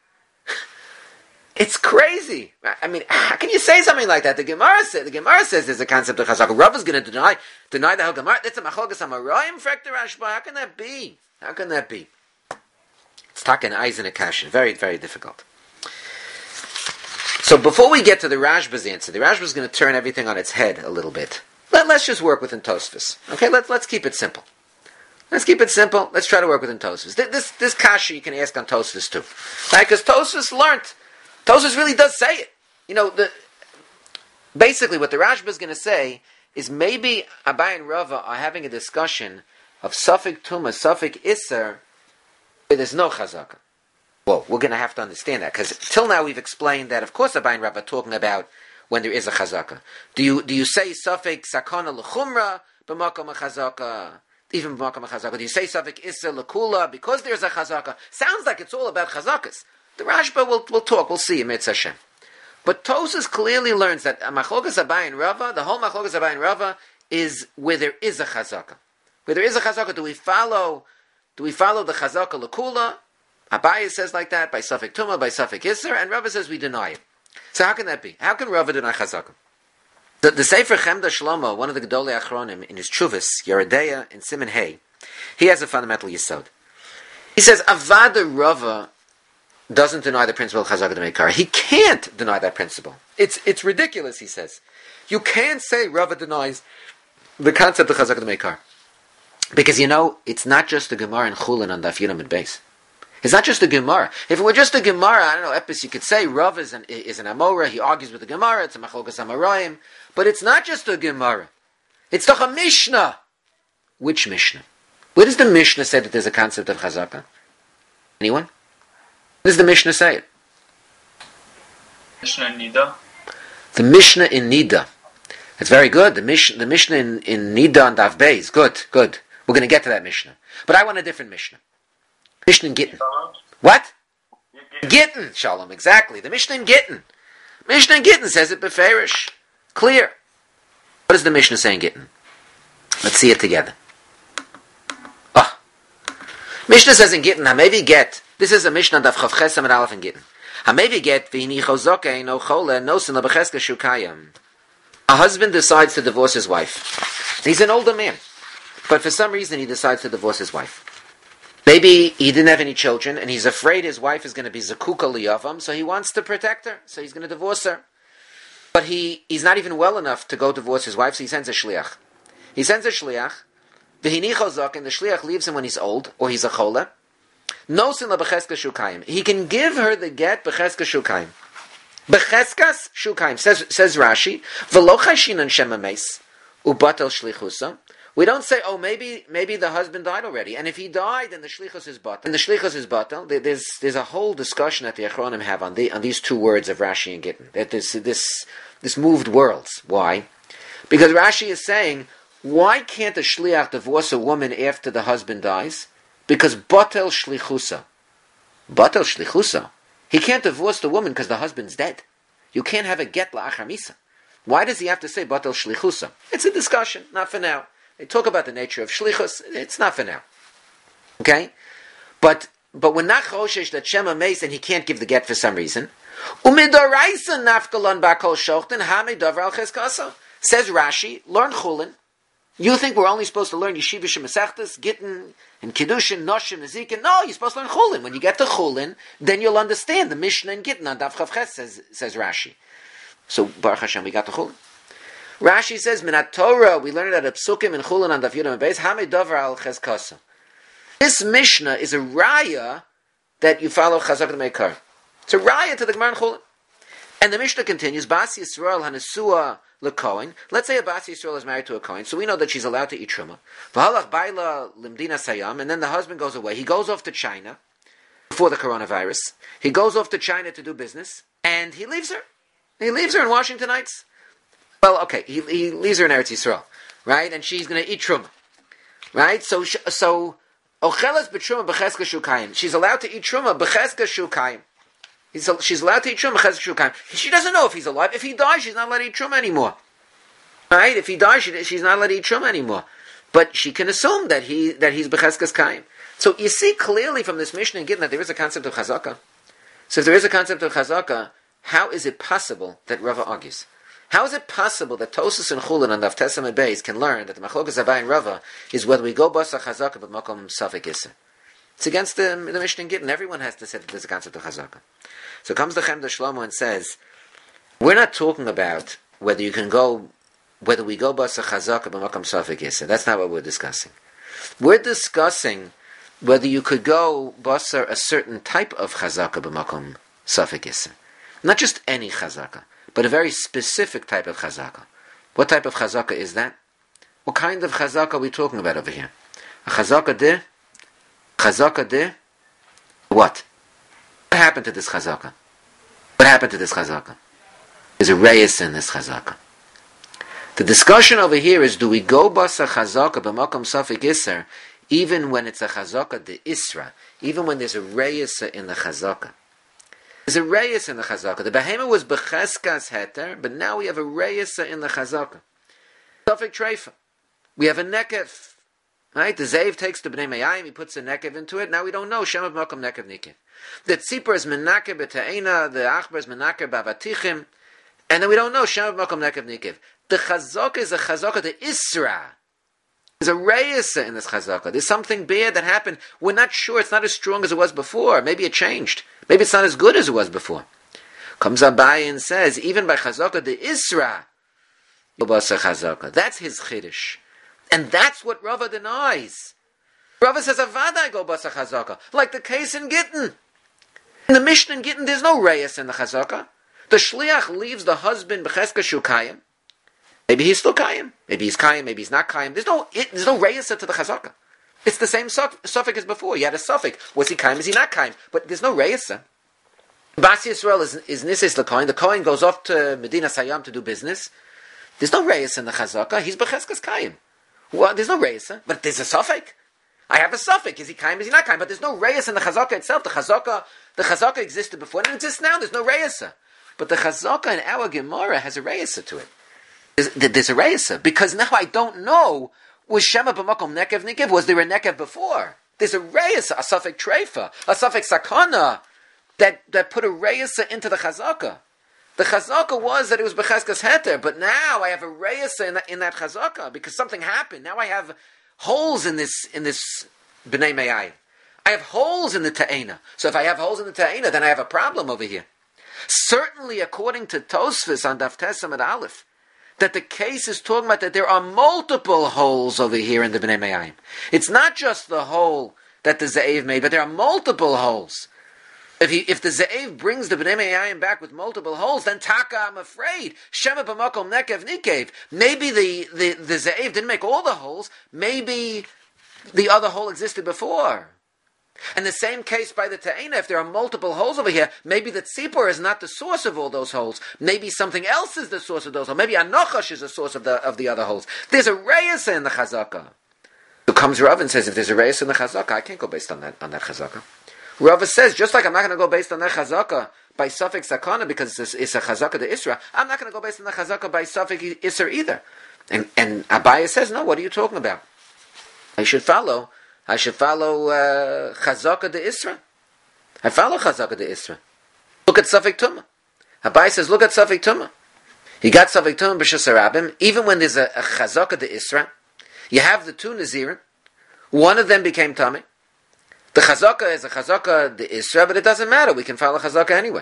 [SPEAKER 1] It's crazy. I mean, how can you say something like that? The Gemara says, the Gemara says there's a concept of chazaka. Rava is going to deny deny the whole Gemara. That's a machlokas amarayim frekter Rashba. How can that be? How can that be? It's taken eyes in a kasha. Very, very difficult. So before we get to the Rashba's answer, the Rashba is going to turn everything on its head a little bit. Let, let's just work within Tosfos. Okay, let's let's keep it simple. Let's keep it simple. Let's try to work within Tosfos. This this, this kasha you can ask on Tosfos too, right? Because Tosfos learned. Tosfos really does say it. You know, the basically what the Rashba is going to say is maybe Abai and Rava are having a discussion of Safek Tuma, Safek Isser, where there's no Chazaka. Well, we're going to have to understand that, because till now we've explained that, of course, Abai and Rava are talking about when there is a Chazaka. Do you do you say Safek Sakana L'chumra b'makom Chazaka? Even b'makom Chazaka. Do you say Safek Isser L'kula because there's a Chazaka? Sounds like it's all about Chazakas. The Rashba will will talk. We'll see. Mitzvah Hashem. But Tosfos clearly learns that Machlokas Abai and Rava, the whole Machlokas Abai and Rava, is where there is a Chazaka. Where there is a Chazaka, do we follow? Do we follow the Chazaka L'kula? Abai says like that by Safek Tuma, by Safek Isser, and Rava says we deny it. So how can that be? How can Rava deny Chazaka? The, the Sefer Chemda Shlomo, one of the Gedolei Achronim, in his Chuvas, Yeredeya, in Siman Hay, he has a fundamental yesod. He says, Avada Rava doesn't deny the principle of Chazaka D'Meikar. He can't deny that principle. It's it's ridiculous, he says. You can't say Rava denies the concept of Chazaka D'Meikar. Because, you know, it's not just the Gemara and Chulin on Daf Yudam and Beis. It's not just the Gemara. If it were just the Gemara, I don't know, Epis, you could say Rav is an, is an Amora, he argues with the Gemara, it's a Machlokas Amarayim. But it's not just the Gemara. It's the Mishnah. Which Mishnah? Where does the Mishnah say that there's a concept of Chazaka? Anyone? Where does the Mishnah say it?
[SPEAKER 2] Mishnah in Nida.
[SPEAKER 1] The Mishnah in Nida. It's very good. The Mishnah, the Mishnah in, in Nida and Daf Beis. Good, good. We're going to get to that Mishnah. But I want a different Mishnah. Mishnah in Gittin. What? Gittin, Shalom, exactly. The Mishnah in Gittin. Mishnah in Gittin says it beferish. Clear. What does the Mishnah say in Gittin? Let's see it together. Oh. Mishnah says in Gittin, Hamevi get, this is a Mishnah Daf Chav Chesam and Aleph in Gittin. Hamevi get, V'hini chozoke no chole no sin lebecheska shukayim. A husband decides to divorce his wife. He's an older man. But for some reason he decides to divorce his wife. Maybe he didn't have any children, and he's afraid his wife is going to be zakuka liyavam, so he wants to protect her, so he's going to divorce her. But he, he's not even well enough to go divorce his wife, so he sends a shliach. He sends a shliach, v'hini chozak, and the shliach leaves him when he's old, or he's a chola. No sin la b'cheska shukayim. He can give her the get b'cheska shukayim. B'cheskas shukayim, says, says Rashi, v'lo chayshinan shema meis, ubatel shlichusa. We don't say, oh, maybe maybe the husband died already, and if he died, then the shlichus is batal. And the shlichus is batal. There's there's a whole discussion that the Achronim have on the on these two words of Rashi and Gittin. That this this this moved worlds. Why? Because Rashi is saying, why can't a shliach divorce a woman after the husband dies? Because batal shlichusa, batal shlichusa. He can't divorce the woman because the husband's dead. You can't have a get la'achar misa. Why does he have to say batel shlichusa? It's a discussion, not for now. They talk about the nature of shlichus. It's not for now. Okay? But but we're not choshesh that Shema mace and he can't give the get for some reason. Umidoraisa nafkalon bakol shochten hame davar al cheskasa. Says Rashi, learn chulin. You think we're only supposed to learn Yeshiva Shemesechtes, Gittin, and Kiddushin, Noshim, Ezekiel? No, you're supposed to learn Chulin. When you get to Chulin, then you'll understand the Mishnah and Gittin on Daf Chav Ches, says, says Rashi. So, Baruch Hashem, we got to Chulin. Rashi says, Minat Torah, we learned that a Psukim in Chulin on Daf Yudam and Beis, Hame Dover al Cheskasa. This Mishnah is a raya that you follow Chazak the Meikar. It's a raya to the Gemara in Chulin. And the Mishnah continues, Bas Yisrael Hanesua LeKohen. Let's say a Bas Yisrael is married to a Kohen, so we know that she's allowed to eat Truma. V'halach Baila Limdina Sayam, and then the husband goes away. He goes off to China before the coronavirus. He goes off to China to do business, and he leaves her. He leaves her in Washington Heights. Well, okay, he, he leaves her in Eretz Yisrael, right? And she's going to eat Truma, right? So, so Ochelas b'Truma b'Cheska Shukayim. She's allowed to eat Truma b'Cheska Shukayim. He's, she's allowed to eat Truma b'Cheska Shukayim. She doesn't know if he's alive. If he dies, she's not allowed to eat Truma anymore. Right? If he dies, she, she's not allowed to eat Truma anymore. But she can assume that he that he's b'Cheskas Kayim. So you see clearly from this Mishnah and Gittin that there is a concept of Chazaka. So if there is a concept of Chazaka, how is it possible that Rava argues? How is it possible that Tosas and Chulin on Daf Tesam and Beis can learn that the Machlokas Abai and Rava is whether we go Basa Chazaka but Makom Safek Issa? It's against the, the Mishnah and Gittin. Everyone has to say that there's a concept of Chazaka. So comes the Chemda Shlomo and says, we're not talking about whether you can go, whether we go Basa Chazaka but Makom Safek Issa. That's not what we're discussing. We're discussing whether you could go Basa a certain type of Chazaka but Makom Safek Issa. Not just any Chazaka, but a very specific type of chazaka. What type of chazaka is that? What kind of chazaka are we talking about over here? A chazaka de? Chazaka de? What? What happened to this chazaka? What happened to this chazaka? There's a reyes in this chazaka. The discussion over here is, do we go basa chazaka b'makom safik iser, even when it's a chazaka de isra, even when there's a reyes in the chazaka? There's a reyes in the chazaka. The behema was becheskas heter, but now we have a reyes in the chazaka. Safek treifa. We have a nekev. Right? The Zayv takes the bnei mayayim, he puts a nekev into it. Now we don't know shemav makom nekev nikev. The tzipor is menakev b'ta'ena, the achbar is menakev b'avatichim, and then we don't know shemav makom nekev nikev. The chazaka is a chazaka the isra. There's a reyes in this chazaka. There's something bad that happened. We're not sure. It's not as strong as it was before. Maybe it changed. Maybe it's not as good as it was before. Comes Abai and says, even by chazaka the isra, chazaka. That's his chiddush, and that's what Rava denies. Rava says, "Avadai go basa chazaka," like the case in Gittin. In the Mishnah in Gittin, there's no reyes in the chazaka. The shliach leaves the husband b'cheska shukayim. Maybe he's still kayim. Maybe he's kayim. Maybe he's not kayim. There's no it, there's no reyes to the chazaka. It's the same suffix as before. You had a suffix. Was he kayim? Is he not kayim? But there's no reyes. Bas Yisrael is, is nisis the kohen. The kohen goes off to Medina Sayam to do business. There's no reyes in the chazaka. He's b'cheskas kayim. Well, there's no reyes, but there's a suffix. I have a suffix. Is he kayim? Is he not kayim? But there's no reyes in the chazaka itself. The chazaka, the chazaka existed before and it exists now. There's no reyes. But the chazaka in our Gemara has a reyes to it. There's, there's a reyes because now I don't know. Was Shema b'makom nekev nikev? Was there a nekev before? There's a reyes, a suffix treifa, a suffix sakana that that put a reyes into the chazaka. The chazaka was that it was b'cheskas heter, but now I have a reyes in that, in that chazaka because something happened. Now I have holes in this in this b'nei mayayim. I have holes in the ta'ena. So if I have holes in the ta'ena, then I have a problem over here. Certainly, according to Tosfos on Daf Tesam at Aleph, that the case is talking about that there are multiple holes over here in the Bnei Mayayim. It's not just the hole that the Ze'ev made, but there are multiple holes. If he, if the Ze'ev brings the Bnei Mayayim back with multiple holes, then Taka, I'm afraid, Shema b'makom nekev nikev. Maybe the, the, the Ze'ev didn't make all the holes. Maybe the other hole existed before. And the same case by the Ta'ena, if there are multiple holes over here, maybe the Tzipor is not the source of all those holes. Maybe something else is the source of those holes. Maybe Anochash is the source of the of the other holes. There's a Reyes in the Chazaka. So comes Rav and says, if there's a Reyes in the Chazaka, I can't go based on that on that Chazaka. Rav says, just like I'm not going to go based on that Chazaka, by suffix sakana because it's, it's a chazaka de isra, I'm not going to go based on the chazaka by suffix isra either. And and Abaya says, no, what are you talking about? I should follow, I should follow uh, chazaka de isra. I follow chazaka de isra. Look at suffix tumah. Abaya says, look at suffix tumah. He got suffix tumah b'shus harabim. Even when there's a, a chazaka de isra, you have the two nazirim. One of them became tummy. The chazaka is a chazaka de isra, but it doesn't matter. We can follow chazaka anyway.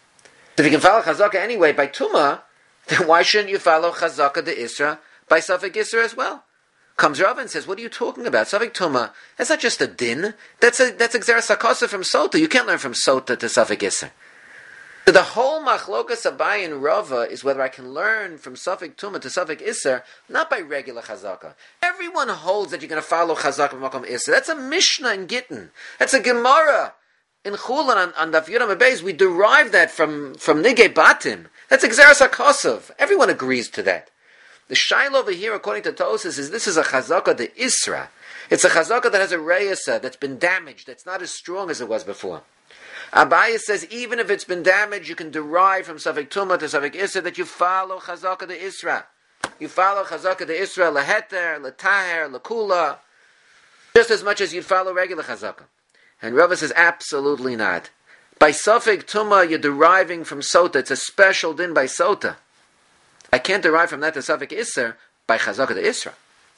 [SPEAKER 1] If you can follow chazaka anyway by tumah, then why shouldn't you follow chazaka de isra by suffix isra as well? Comes Rav and says, what are you talking about? Suffix tumah, that's not just a din. That's a that's a xeris hakasa from sota. You can't learn from sota to suffix isra. So the whole machlokas Abai and Rava is whether I can learn from suffix tumah to suffix isser, not by regular chazaka. Everyone holds that you're going to follow chazaka b'makom isser. That's a Mishnah in Gittin. That's a Gemara in Chulan on, on Daf Yudam Abayz. We derive that from from Nigei Batim. That's Xeris HaKosov. Everyone agrees to that. The shaila over here, according to Tosas, is this is a chazaka de isra. It's a chazaka that has a reyasa that's been damaged. That's not as strong as it was before. Abaya says, even if it's been damaged, you can derive from Safek Tumah to Safek Isra that you follow Chazaka de Isra. You follow Chazaka de Isra, Leheter, Letaher, Lekula, just as much as you'd follow regular Chazaka. And Rava says, absolutely not. By Safek Tumah, you're deriving from Sota. It's a special din by Sota. I can't derive from that to Safek Isra by Chazaka de Isra.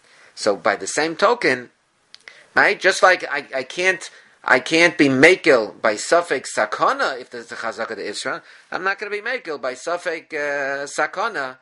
[SPEAKER 1] So by the same token, right, just like I, I can't I can't be mekel by suffix sakana if there's a chazaka de isra. I'm not going to be mekel by suffix uh, sakana,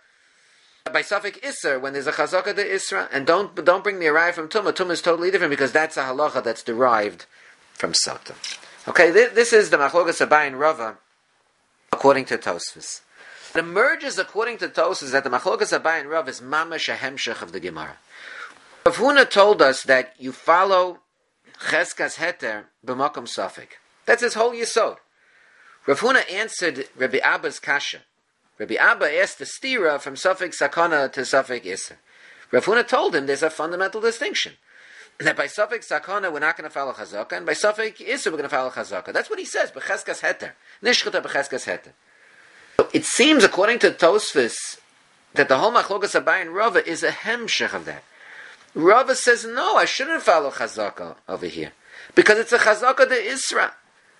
[SPEAKER 1] by suffix isra when there's a chazaka de isra. And don't don't bring the araya from tumah. Tumah is totally different because that's a halacha that's derived from sota. Okay, this, this is the machlokas Abai and Rava according to Tosfos. It emerges according to Tosfos that the machlokas Abai and Rava is mamash a hemshech of the Gemara. Rav Huna told us that you follow Cheskas heter b'makom safek. That's his whole yisod. Rav Huna answered Rabbi Abba's kasha. Rabbi Abba asked the stira from safek sakana to safek iser. Rav Huna told him there's a fundamental distinction. That by safek sakana we're not going to follow chazaka, and by safek iser we're going to follow chazaka. That's what he says. B'cheskas heter. Nishchata b'cheskas heter. So it seems, according to Tosfos, that the whole machlokas Abai and Rava is a hemshech of that. Rava says, no, I shouldn't follow chazaka over here. Because it's a chazaka de Isra.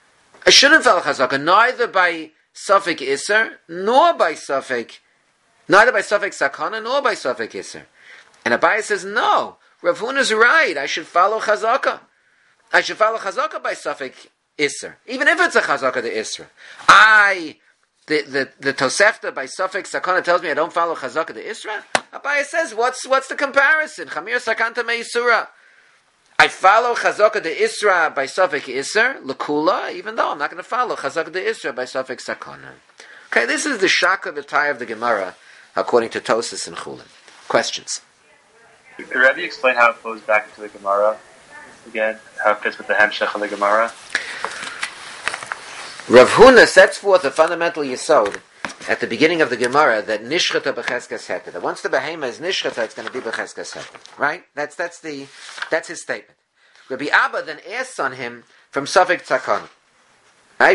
[SPEAKER 1] I shouldn't follow chazaka, neither by Safek Isra, nor by Safek, neither by Safek Sakana, nor by Safek Isra. And Abai says, no, Rav Huna's right, I should follow chazaka. I should follow chazaka by Safek Isra. Even if it's a chazaka de Isra. I... The, the, the Tosefta by Safek Sakana tells me I don't follow Chazaka de Isra. Abai says, what's what's the comparison? Chamir Sakanta Meisura. I follow Chazaka de Isra by Safek Isra, Lekula, even though I'm not going to follow Chazaka de Isra by Safek Sakana. Okay, this is the Shaka V'tai of the Gemara, according to Tosas and Chulin. Questions?
[SPEAKER 4] Could Rabbi explain how it flows back into the Gemara again? How it fits with the Hemshech of the Gemara?
[SPEAKER 1] Rav Huna sets forth a fundamental yesod at the beginning of the Gemara that nishchata b'cheskas heter. That once the behema is nishchata, it's going to be b'cheskas heter. Right? That's that's the that's his statement. Rabbi Abba then asks on him from Safek Tzakon. Right?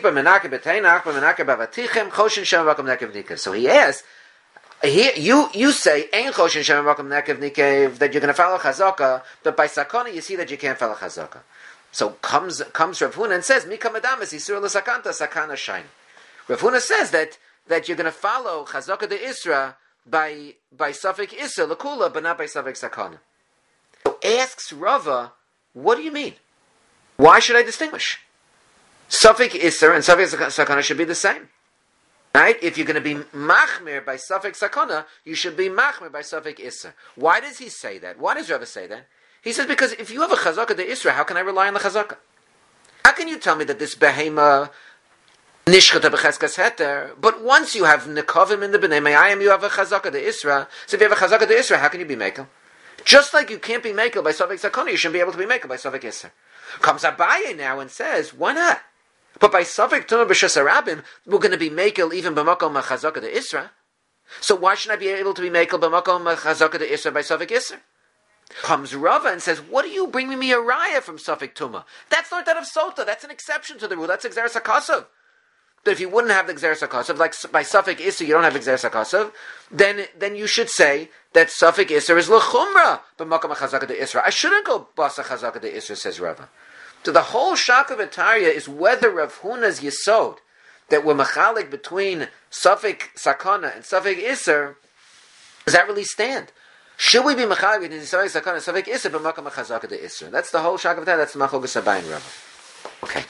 [SPEAKER 1] So he asks, he, you you say ein choshen shem makom nekev nikev that you're going to follow chazaka, but by sakana you see that you can't follow chazaka. So comes comes Rav Huna and says, Mika Madamas Yisur L'Sakanta Sakana Shain. Rav Huna says that that you're going to follow Chazaka de Isra by by Safek Isra L'Kula, but not by Safek Sakana. So asks Rava, what do you mean? Why should I distinguish? Safek Isra and Safek Sakana should be the same. Right? If you're going to be Machmir by Safek Sakana, you should be Machmir by Safek Isra. Why does he say that? Why does Rava say that? He says, because if you have a chazaka de Isra, how can I rely on the chazaka? How can you tell me that this behema nishchata b'cheskas heter, but once you have nekavim in the b'nei me'ayim, you have a chazaka de Isra. So if you have a chazaka de Isra, how can you be mekel? Just like you can't be mekel by Safek Sakana, you shouldn't be able to be mekel by Safek Isra. Comes Abaye now and says, why not? But by Safek Tumah b'shas harabim, we're going to be mekel even b'makom chazaka de Isra. So why shouldn't I be able to be mekel b'makom chazaka de Isra by Safek Isra? Comes Rava and says, what are you bringing me a raya from Safek Tumah? That's not that of Sota. That's an exception to the rule. That's Xeris HaKosov. But if you wouldn't have the Gzeres HaKosav, like by Safek Isser you don't have Gzeres HaKosav, then then you should say that Safek Isser is L'chumra b'makam HaChazaka de Isra. I shouldn't go Basa Chazaka de Isra, says Rava. So the whole Shak of Ataria is whether Rav Huna's Yesod, that we're machalik between Safek Sakana and Safek Isser, does that really stand? Should we be machalik between Safek Sakana and Safek Isser b'makam HaChazaka de Isra? That's the whole Shak of Ataria, that's the Machogas Abayin Rava. Okay.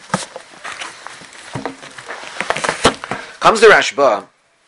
[SPEAKER 1] Comes the Rashba,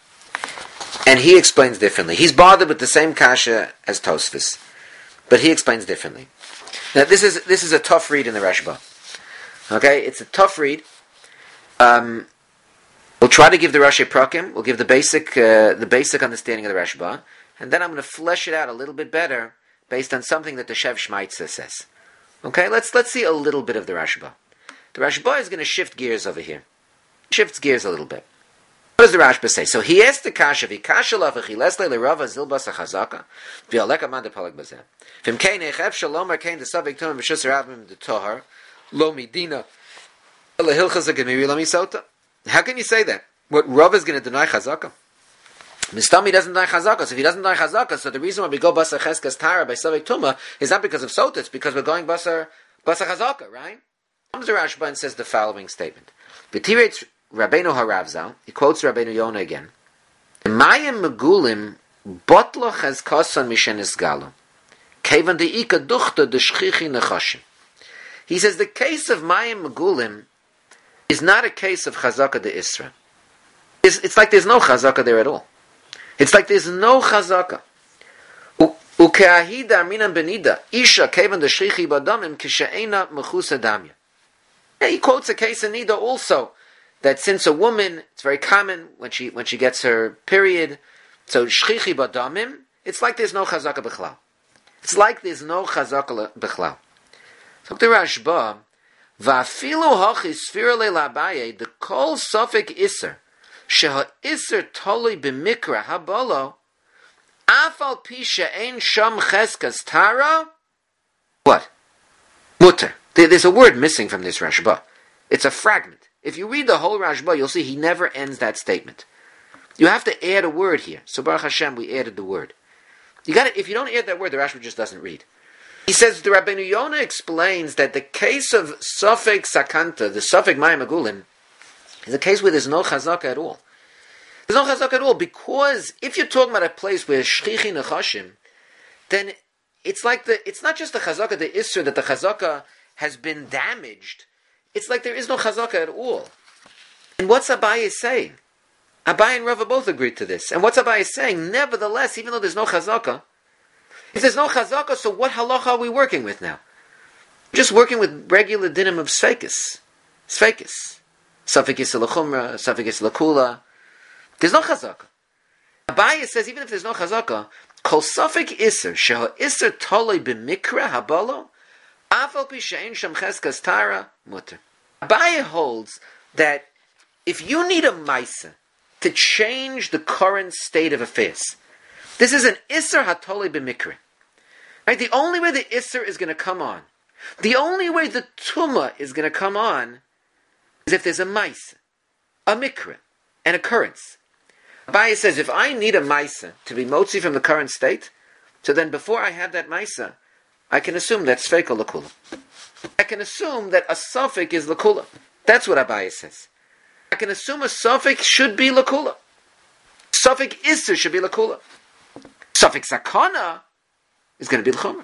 [SPEAKER 1] and he explains differently. He's bothered with the same kasha as Tosfos, but he explains differently. Now, this is this is a tough read in the Rashba. Okay, it's a tough read. Um, we'll try to give the Rashi Prakim. We'll give the basic uh, the basic understanding of the Rashba, and then I'm going to flesh it out a little bit better based on something that the Shev Shmaitza says. Okay, let's let's see a little bit of the Rashba. The Rashba is going to shift gears over here. Shifts gears a little bit. What does the Rashba say? So he asked the kasha, "V'kasha lafich lesle lerava zilbas hachazaka v'aleka man depalag bazeh. V'im kein echef shalom kein the savik tumim v'shus rabim the tohar lo midina lehilchazak miri lo misota." How can you say that? What Rav is going to deny chazaka? Mistami doesn't deny chazaka. So if he doesn't deny chazaka, so the reason why we go basar cheskas tara by savik tuma is not because of sota. It's because we're going basar basar chazaka, right? Comes the Rashba and says the following statement. B'tirei Rabbeinu Haravzal, he quotes Rabbeinu Yonah again. Mayim megulim botlo chazkasan mishenis galo. Kevan deika duchta deshchichi nechashim. He says the case of Mayim megulim is not a case of chazaka de Isra. It's, it's like there's no chazaka there at all. It's like there's no chazaka. Ukeahida aminan benida isha kevan deshchichi badamim kisheina mechusa damya. He quotes a case in Nida also, that since a woman, it's very common when she when she gets her period, so shchichi badamim, it's like there's no chazaka b'chlal. It's like there's no chazaka b'chlal. So the Rashba, va'afilu hachi sfira le'labaye, the kol sofik iser, sheha iser toli b'mikra habalo, afal pisha ein sham cheskas tara, what? Mutter. There's a word missing from this Rashba. It's a fragment. If you read the whole Rashba, you'll see he never ends that statement. You have to add a word here. So Baruch Hashem, we added the word. You got If you don't add that word, the Rashba just doesn't read. He says the Rabbeinu Yonah explains that the case of Safek Sakanta, the Safek Mayim Agulim, is a case where there's no chazaka at all. There's no chazaka at all because if you're talking about a place where shchichi nechashim, then it's like the it's not just the chazaka, the isser that the chazaka has been damaged. It's like there is no chazaka at all. And what's Abaye saying? Abaye and Rava both agreed to this. And what's Abaye saying? Nevertheless, even though there's no chazaka, if there's no chazaka, so what halacha are we working with now? We're just working with regular dinim of sfekis. Sfekis. Safek is l'chumra, safek is l'kula. There's no chazaka. Abaye says even if there's no chazaka, kol safek iser, sheha iser toloi b'mikra habalo, Afal pishain sham cheskas tara mutter. Abaye holds that if you need a maisa to change the current state of affairs, this is an isser hatoli b'mikra. Right? The only way the isser is going to come on, the only way the tuma is going to come on, is if there's a maisa, a mikra, an occurrence. Abaye says if I need a maisa to be motzi from the current state, so then before I have that maisa, I can assume that sfeika lakula. I can assume that a suffix is lakula. That's what Abaye says. I can assume a suffix should be lakula. Suffix isser should be lakula. Suffix sakana is going to be l'chomer.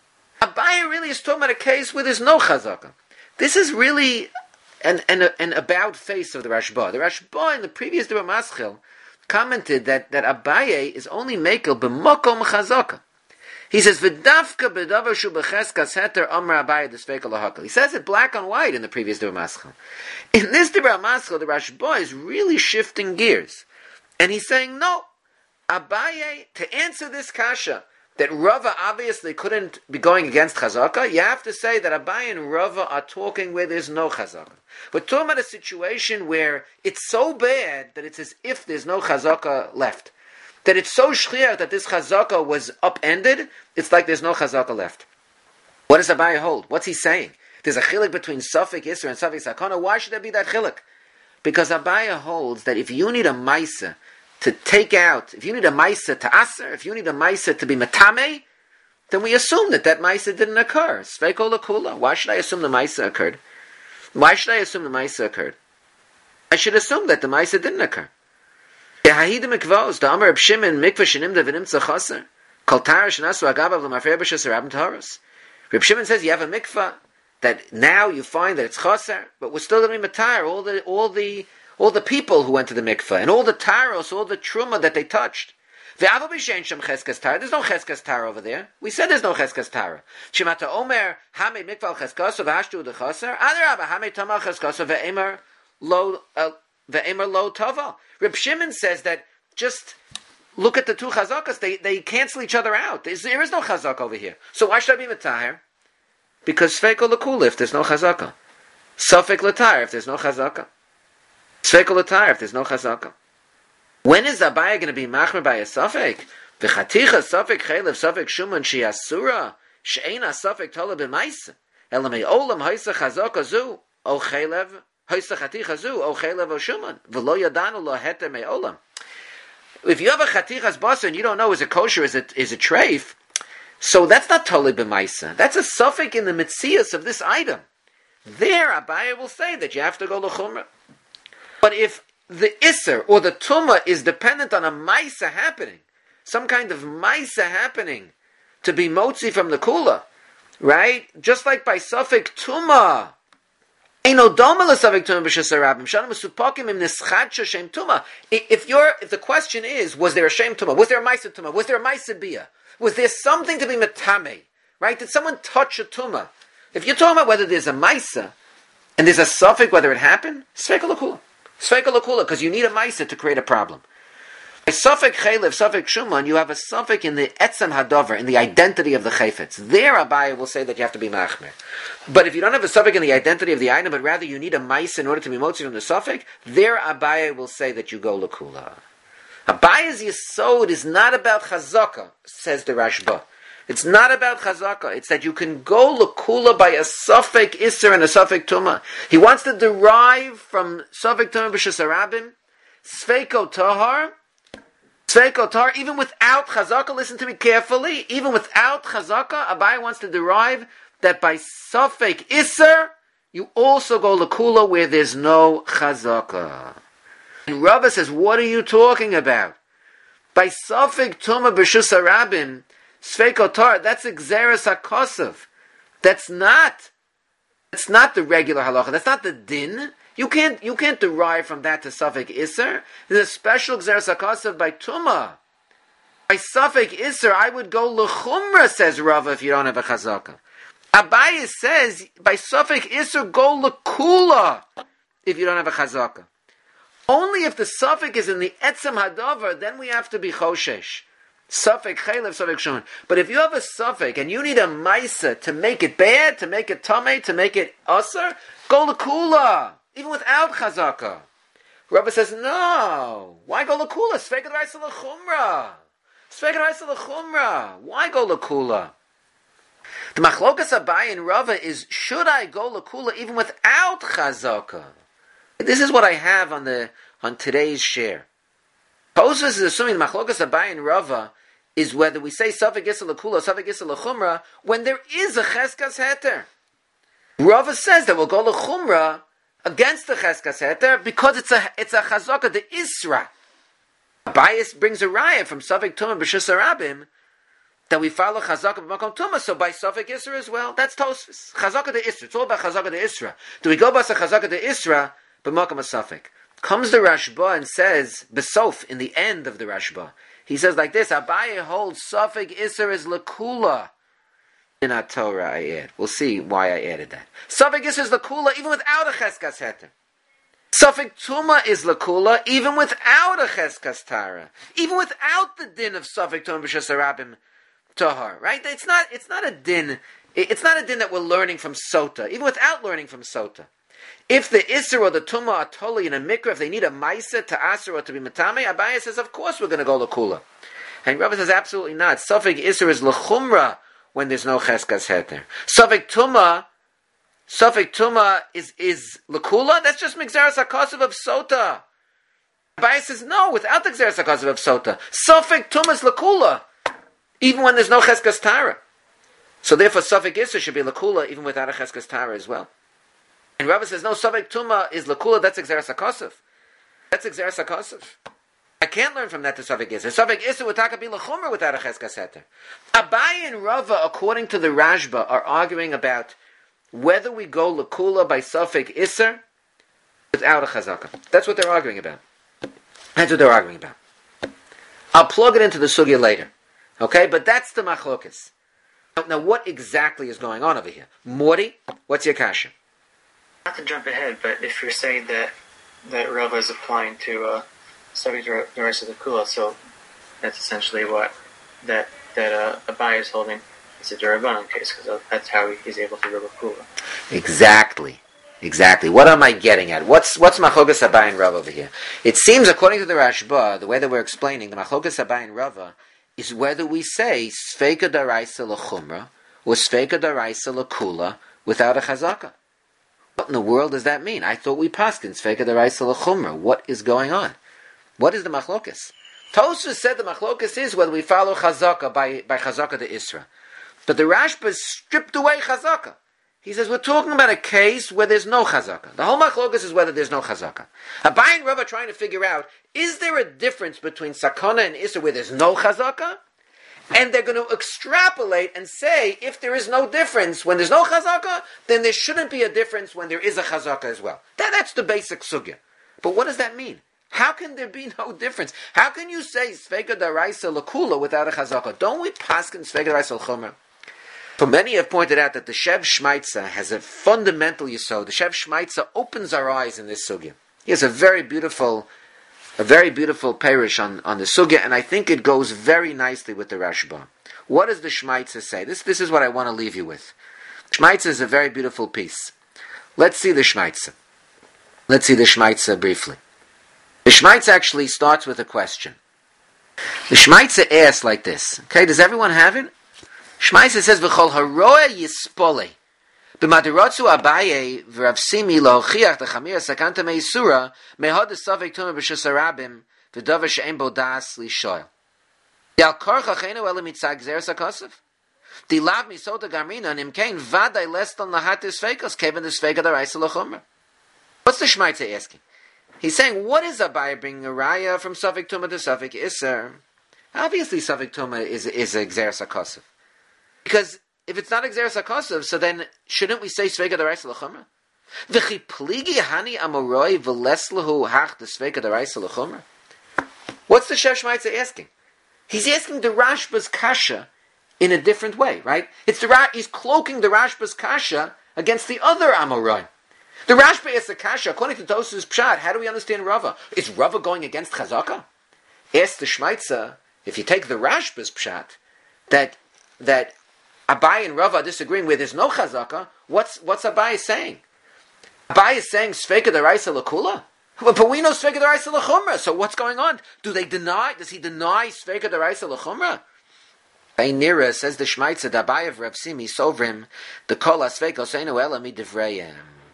[SPEAKER 1] Abaye really is talking about a case where there's no chazaka. This is really an, an, an about face of the Rashba. The Rashba in the previous Dibur Maschil commented that, that Abaye is only mekel b'mokom chazaka. He says, "V'dafka b'davar shu b'cheskas heter amar Abaye d'sveika lahakal." He says it black on white in the previous Dibur Maschil. In this Dibur Maschil, the Rashba is really shifting gears, and he's saying, "No, Abaye, to answer this kasha that Rava obviously couldn't be going against chazaka, you have to say that Abaye and Rava are talking where there's no chazaka. We're talking about a situation where it's so bad that it's as if there's no chazaka left." That it's so shchir that this chazaka was upended, it's like there's no chazaka left. What does Abaye hold? What's he saying? There's a chilik between Safek Isra and Safek Sakana. Why should there be that chilik? Because Abaya holds that if you need a Maisa to take out, if you need a Maisa to Aser, if you need a Maisa to be Matame, then we assume that that Maisa didn't occur. Sveiko Lakula. Why should I assume the Maisa occurred? Why should I assume the Maisa occurred? I should assume that the Maisa didn't occur. Reb Shimon says you have a mikvah that now you find that it's chaser, but we're still going to be matar all the all the all the people who went to the mikvah and all the taros, all the truma that they touched. There's no cheskas tara over there. We said there's no cheskas tara. Shemata omer hame mikvah cheskaso v'hashtu the chaser. Adarabba hame tamar cheskaso ve'emer lo ve'emer lo tova. Reb Shimon says that just look at the two chazakas; they they cancel each other out. There's, there is no chazak over here. So why should I be matahir? Because Sveiko Lakula if there's no chazaka. Safek Latar if there's no chazaka. Sveiko Latar if there's no chazaka. When is Abaya going to be machmer by a Safek? V'chaticha Safek Chaylev Safek Shuman Shiasura She'ena Safek Tola B'maisa Elamei Olam Haisa Chazaka Zu O Chaylev Haisa Chaticha Zu O Chaylev O Shuman V'lo Yadanu Lo Heter Me Olam. If you have a Chatichas Basa and you don't know is it kosher, is it is it treif, so that's not totally b'maisa. That's a suffix in the mitzias of this item. There, Abaya will say that you have to go l'chumra. But if the iser or the tuma is dependent on a maisa happening, some kind of maisa happening to be motzi from the kula, right? Just like by suffix tuma. If you're, if the question is, was there a shem tuma? Was there a maisa tuma? Was there a maisa bia? Was there something to be metame? Right? Did someone touch a tuma? If you're talking about whether there's a maisa and there's a suffix whether it happened, sveika lakula, sveika lakula, because you need a maisa to create a problem. By suffix chaylev, suffix shuman, you have a suffix in the etzem hadover, in the identity of the chayfetz. There, Abaya will say that you have to be machmer. But if you don't have a suffix in the identity of the item, but rather you need a maisa in order to be motzi from the suffix, there Abaya will say that you go lakula. Abaya's yesod is not about chazaka, says the Rashba. It's not about chazaka. It's that you can go lakula by a suffix iser and a suffix tuma. He wants to derive from suffix tuma b'shas arabim, sveiko tahar, sveiko tahar, even without chazaka. Listen to me carefully. Even without chazaka, Abaya wants to derive that by suffix iser, you also go lakula where there's no chazaka. And Rava says, what are you talking about? By suffix tuma b'shus harabim, sveiko tar, that's exeris hakosav. That's not, that's not the regular halacha. That's not the din. You can't, you can't derive from that to suffix iser. There's a special exeris hakosav by tuma. By suffix iser, I would go lechumra, says Rava, if you don't have a chazaka. Abaye says, by suffix iser, go lekula, if you don't have a chazaka. Only if the suffix is in the etzem hadavar, then we have to be choshesh. Suffix chaylev, suffix shuman. But if you have a suffix and you need a maisa to make it bad, to make it tameh, to make it aser, go lekula, even without chazaka. Rabbi says, no. Why go lekula? Svegad raisa lechumra. Svegad raisa lechumra. Why go lekula? The machlokas Abaye and Rava is, should I go lekula even without chazaka? This is what I have on the on today's share. Tosfos is assuming the machlokas Abaye and Rava is whether we say suffix issa lekula, suffix issa lechumra, when there is a cheskas heter. Rava says that we'll go lechumra against the cheskas heter because it's a it's a chazaka the isra. Abaye brings a raya from suffix tuma b'shus harabim that we follow chazaka b'makom tuma, so by suffix isra as well. That's Tosfos. Chazaka the isra. It's all about chazaka the isra. Do we go by chazaka the isra? B'makom asafik. Comes the Rashba and says, Besof, in the end of the Rashba, he says like this, Abaye holds Safik Isser is Lakula. In our Torah I add. We'll see why I added that. Safik Isser is Lakula even without a Cheskas Heter. Safik Tuma is Lakula even without a Cheskas Tara. Even without the din of Safik Tuma B'Shas Harabim Tahar. Right? It's not, it's not a din, it's not a din that we're learning from Sota. Even without learning from Sota. If the Isser or the Tumah are totally in a mikra, if they need a Maisa to Aser or to be Matame, Abaye says, of course we're going to go Lakula. And Rava says, absolutely not. Safek Isser is Lechumra when there's no Cheskas Heter. Safek Tumah, Sofek Tuma is, is Lakula? That's just Migzaras HaKosav of Sota. Abaye says, no, without the Gzeras HaKosav of Sota. Sofek Tuma is Lakula, even when there's no Cheskas Tara. So therefore, Sofek Issa should be Lakula, even without a Cheskas Tara as well. And Rava says, no, Sofek Tuma is Lakula, that's Gzeras HaKosav. That's Gzeras HaKosav. I can't learn from that to Sofek Issa. Sofek Issa would taka be Lachumra without a Cheskas Heter. Abaye and Rava, according to the Rashba, are arguing about whether we go Lakula by Sofek Issa without a Chazaka. That's what they're arguing about. That's what they're arguing about. I'll plug it into the sugya later. Okay? But that's the machlokas. Now, now, what exactly is going on over here? Morty, what's your kasha?
[SPEAKER 5] Not to jump ahead, but if you're saying that that Rava is applying to uh, subject to the rest of the kula, so that's essentially what that that uh, Abaye is holding. It's a Durabanan case, because that's how he's able to rub a kula.
[SPEAKER 1] Exactly. Exactly. What am I getting at? What's what's Machlokas Abaye and Rava over here? It seems, according to the Rashba, the way that we're explaining, the Machlokas Abaye and Rava is whether we say Sfeika Daraisa L'chumra or Sfeika Daraisa L'kula without a Chazaka. What in the world does that mean? I thought we paskin Sfeika Daraisa L'chumra. What is going on? What is the Machlokas? Tosfos said the Machlokas is whether we follow Chazaka by, by Chazaka to Isra. But the Rashba stripped away Chazaka. He says, we're talking about a case where there's no chazaka. The whole machlokas is whether there's no chazaka. Abaye and Rava are trying to figure out, is there a difference between sakana and issa where there's no chazaka? And they're going to extrapolate and say, if there is no difference when there's no chazaka, then there shouldn't be a difference when there is a chazaka as well. That, that's the basic sugya. But what does that mean? How can there be no difference? How can you say Sfeika Daraisa L'kula without a chazaka? Don't we paskin Sfeika Daraisa L'chumra? So many have pointed out that the Shev Shmaitza has a fundamental yisod. The Shev Shmaitza opens our eyes in this sugya. He has a very beautiful, a very beautiful parish on, on the sugya, and I think it goes very nicely with the Rashba. What does the Shmaitza say? This, this is what I want to leave you with. Shmaitza is a very beautiful piece. Let's see the Shmaitza. Let's see the Shmaitza briefly. The Shmaitza actually starts with a question. The Shmaitza asks like this. Okay, does everyone have it? Shmaitza says, "V'chol haroa yispole b'madirotzu Abaye v'Rav Simi lahochiach dechamira sakanta meisura mehod esavek tuma b'shus harabim v'davar she'en bo das lishoel. Yal korcha chenu ele mitzag zeres hakosav. Dilav misota gamrina nimkein vaday leston lahatis feikos kevin the sfeika daraisa l'chumra." What's the Shmaitza asking? He's saying, what is Abaye bringing a raya from Safek Tuma to Safek Isser? Obviously, Safek Tuma is is a Gzeres HaKosav. Because if it's not a Gzeres HaKosav, so then shouldn't we say Sfeika Daraisa L'chumra? V'chi pligi hani amoroi v'leslahu hach the Sfeika Daraisa L'chumra? What's the Shev Shmaitza asking? He's asking the Rashba's kasha in a different way, right? It's the Ra- He's cloaking the Rashba's kasha against the other amoroi. The Rashba is the kasha, according to Tosfos Pshat. How do we understand Rava? Is Rava going against Chazaka? Ask the Shmaitza, if you take the Rashba's Pshat, that that Abaye and Rava are disagreeing where there's no Chazaka, what's what's Abaye saying? Abaye is saying Sfeika Daraisa L'kula? But we know Sfeika Daraisa L'chumra, so what's going on? Do they deny, does he deny Sfeika Daraisa L'chumra? Nira says the Shmaitza, the Abaye of Rav Simi, Sovrim, the Kol HaSfeikos Eino Ela Midivreyim.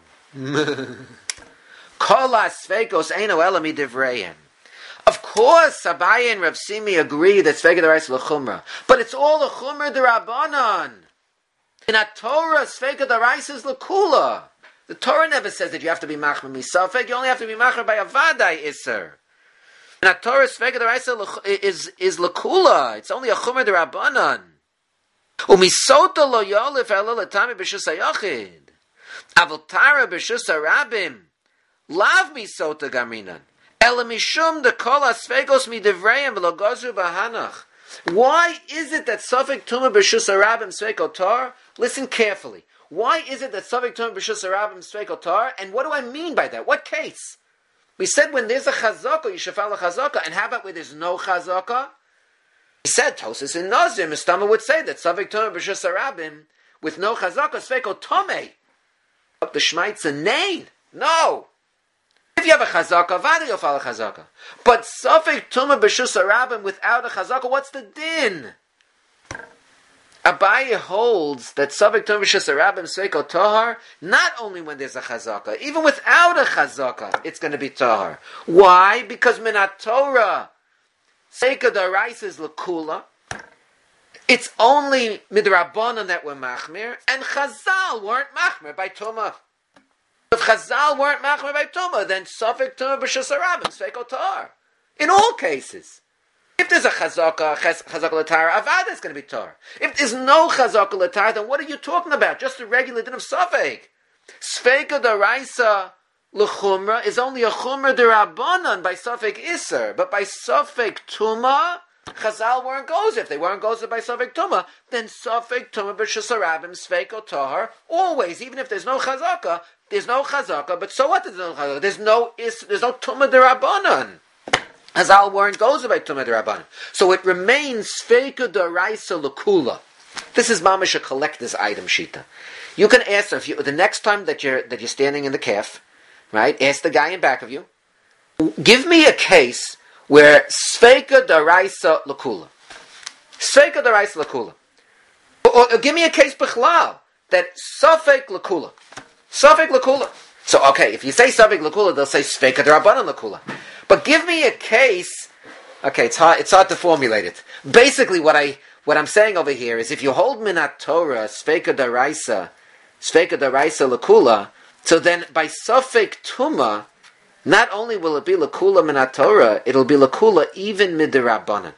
[SPEAKER 1] Kol HaSfeikos Eino Ela Midivreyim. Of course, Abaye and Rav Simi agree that Sfeika Daraisa L'chumra, but it's all a Chumra D'Rabbanan. In a Torah, Sfeika Daraisa is L'kula. The Torah never says that you have to be Machmer Misafek, you only have to be Machmer by a Vadai Isser. In a Torah, Sfeika Daraisa is, is L'kula. It's only a Chumra D'Rabbanan. Umisota lo yolif ela l'tami b'shus hayachid. Avotara b'shus harabim. Lav misota gaminan. Ela mishum de kol asfegos midivreim v'lo gozu b'hanach. Why is it that Safek Tuma b'shus harabim sveko tar? Listen carefully. Why is it that Safek Tuma b'shus harabim sveko tar? And what do I mean by that? What case? We said when there's a chazaka, you should follow chazaka. And how about where there's no chazaka? We said Tosfos in Nazir, Mistama would say that Safek Tuma b'shus harabim with no chazaka sveko tome. Up the Shmaitza, nein, no. If you have a chazaka, vada you'll follow chazaka. But Safek Tuma b'shus harabim without a chazaka, what's the din? Abaye holds that Safek Tumah B'Shus Harabim Sveiko Tahar, not only when there's a chazaka, even without a chazaka, it's going to be Tahar. Why? Because Minat Torah, Seika Daraisa is Lakula. It's only Midrabanan that were Machmir, and Chazal weren't Machmir by Tumah. If Chazal weren't Machmir by Tumah, then Safek Tumah B'Shus Harabim Sveiko Tahar. In all cases. If there's a chazaka, chazaka l'tar, avada is going to be tar. If there's no chazaka l'tar, then what are you talking about? Just a regular din of safek. Sfeika daraisa l'chumra is only a chumra derabanan by safek iser, but by safek tuma, chazal weren't gozer. If they weren't gozer by safek tuma, then safek tuma b'shus harabim sfeiko tahar always, even if there's no chazaka, there's no chazaka. But so what? There's no chazaka. There's no is. There's no tuma derabanan. Hazal weren't goes by Tumah D'Rabbanan. So it remains Sfeika D'Oraisa L'Kula. This is mamish a collector's item shita. You can ask if you the next time that you're that you're standing in the calf, right? Ask the guy in back of you. Give me a case where Sfeika D'Oraisa L'Kula. Sfeika D'Oraisa L'Kula. Or, or give me a case b'chlal that Safek L'Kula. Safek L'Kula. So okay, if you say Safek L'Kula, they'll say Sfeika D'Rabbanan L'Kula. But give me a case. Okay, it's hard. It's hard to formulate it. Basically, what I what I'm saying over here is, if you hold Minat Torah Sfeika Daraisa, Sfeika Daraisa L'Kula, so then by Safek Tuma, not only will it be L'Kula Minat Torah, it'll be L'Kula even Midrabanan.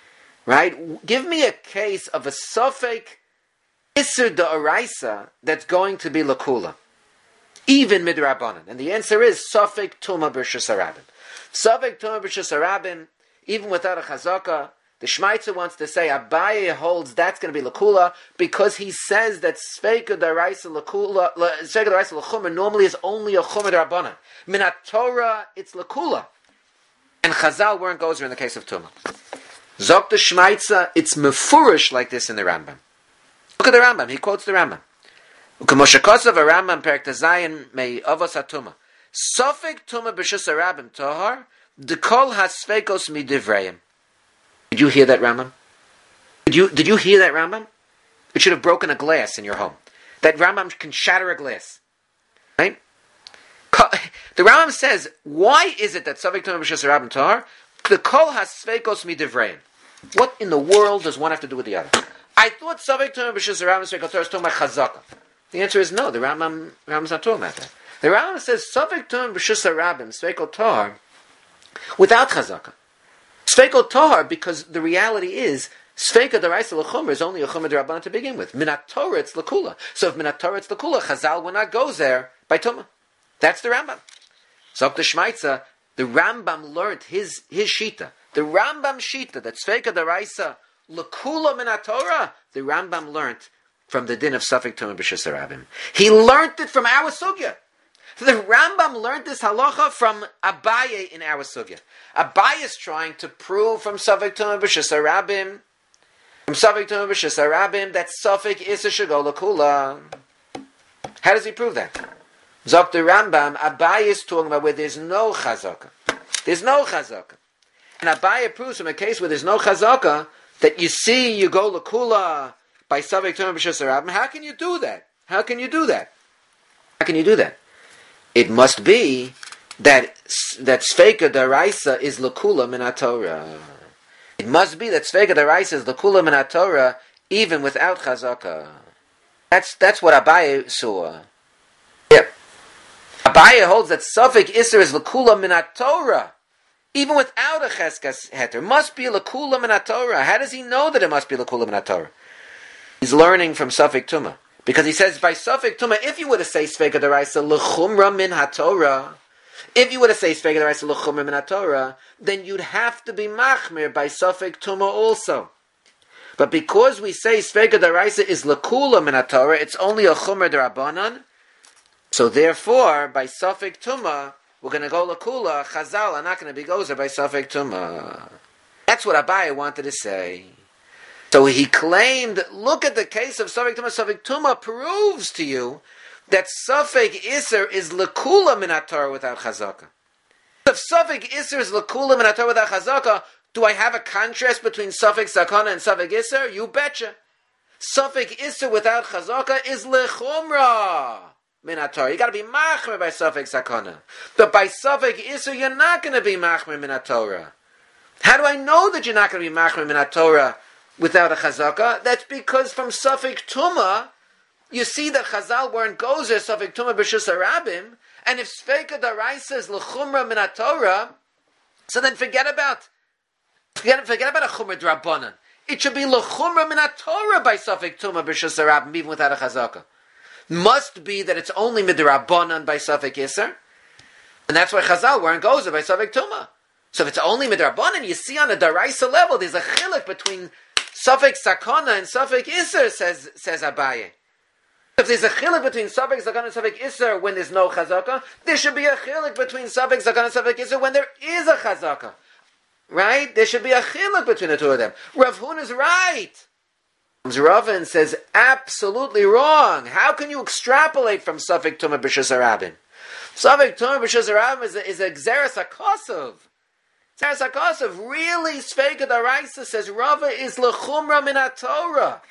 [SPEAKER 1] Right? Give me a case of a Safek Isser Daraisa that's going to be L'Kula, even Midrabanan, and the answer is Safek Tuma B'Shus Harabim. Safek Tumah B'Shus Harabim, even without a chazaka, the Shmaitzer wants to say Abaye holds that's going to be L'Kula because he says that Sfeika D'Oraisa L'Kula, Sfeika D'Oraisa L'Chumra normally is only a Chumra D'Rabbanan. Minat Torah, it's L'Kula. And Chazal weren't gozer in the case of Tumah. Zok the Shmaitzer, it's mefurish like this in the Rambam. Look at the Rambam, he quotes the Rambam. U'kemoshakosov a Rambam Perek Tazayin mei Avos HaTumah. Safek Tumah B'Shus Harabim Tahar, Dekol Hasfekos Midivreim. Did you hear that, Rambam? Did you did you hear that, Rambam? It should have broken a glass in your home. That Rambam can shatter a glass, right? The Rambam says, why is it that Safek Tumah B'Shus Harabim Tahar, Dekol Hasfekos Midivreim? What in the world does one have to do with the other? I thought Safek Tumah B'Shus Harabim Sfeiko Tahar is talking about chazaka. The answer is no. The Rambam Rambam's not talking about that. The Rambam says Safek Tumah B'Shus Harabim Sfeiko Tahar without chazaka. Sfeiko Tahar, because the reality is Sfeika D'Oraisa L'Chumra is only a Chumra D'Rabbanan to begin with. Minat Torah it's L'Kula. So if Minat Torah it's L'Kula, Chazal will not go there by Tumah. That's the Rambam. So the Shmaitza, the Rambam learned his his shita. The Rambam shita that Sfeika D'Oraisa L'Kula Minat Torah. The Rambam learned from the din of Safek Tumah B'Shus Harabim. He learned it from our sugya. The Rambam learned this halacha from Abaye in our sugya. Abaye is trying to prove from Safek Tumah B'Shus Harabim, from Safek Tumah B'Shus Harabim, that Safek Issa Shego L'Kula. How does he prove that? Zok the Rambam, Abaye is talking about where there's no chazaka. There's no chazaka. And Abaye proves from a case where there's no chazaka that you see you go L'Kula by Safek Tumah B'Shus Harabim. How can you do that? How can you do that? How can you do that? It must be that that Sfeika D'Oraisa is L'Kula Minat Torah. It must be that Sfeika D'Oraisa is L'Kula Minat Torah even without Chazaka. That's that's what Abaye saw. Yep. Abaye holds that Safek Isser is L'Kula Minat Torah even without a Cheskas Heter. Must be L'Kula Minat Torah. How does he know that it must be L'Kula Minat Torah? He's learning from Safek Tumah. Because he says, by Safek Tumah, if you were to say Sfeika D'Oraisa L'Chumra Min HaTorah, if you were to say Sfeika D'Oraisa L'Chumra Min HaTorah, then you'd have to be Machmir by Safek Tumah also. But because we say Sfeika D'Oraisa is L'Kula Min HaTorah, it's only a Chumra D'Rabbanan, so therefore, by Safek Tumah, we're going to go L'Kula, Chazal are not going to be Gozer by Safek Tumah. That's what Abaye wanted to say. So he claimed, look at the case of Safek Tumah. Safek Tumah proves to you that Safek Isser is L'Kula Minat Torah without Chazaka. If Safek Isser is L'Kula Minat Torah without Chazaka, do I have a contrast between Safek Sakana and Safek Isser? You betcha. Safek Isser without Chazaka is lechumra minatora. You got to be machmer by Safek Sakana. But by Safek Isser, you're not going to be machmer minatora. How do I know that you're not going to be machmer minatora without a Chazaka? That's because from Safek Tuma, you see that Chazal weren't gozer Safek Tuma b'shus harabim, and if Sfeika Daraisa is lechumra minatora, so then forget about forget, forget about a chumra drabanan. It should be lechumra minatora by Safek Tuma b'shus harabim, even without a Chazaka. Must be that it's only midrabanan by Safek Isser, and that's why Chazal weren't gozer by Safek Tuma. So if it's only midrabanan, you see on a daraisa level, there's a chiluk between Safek Sakana and Safek Isser, says says Abaye. If there's a chiluk between Safek Sakana and Safek Isser when there's no Chazaka, there should be a chiluk between Safek Sakana and Safek Isser when there is a Chazaka. Right? There should be a chiluk between the two of them. Rav Huna is right. Ravan says, absolutely wrong. How can you extrapolate from Safek Tuma b'shus harabim? Safek Tuma b'shus harabim is a, is a Gzeres HaKosov. Gzeres HaKosov, really, Sfeika Daraisa says, Rava is lechumra min HaTorah.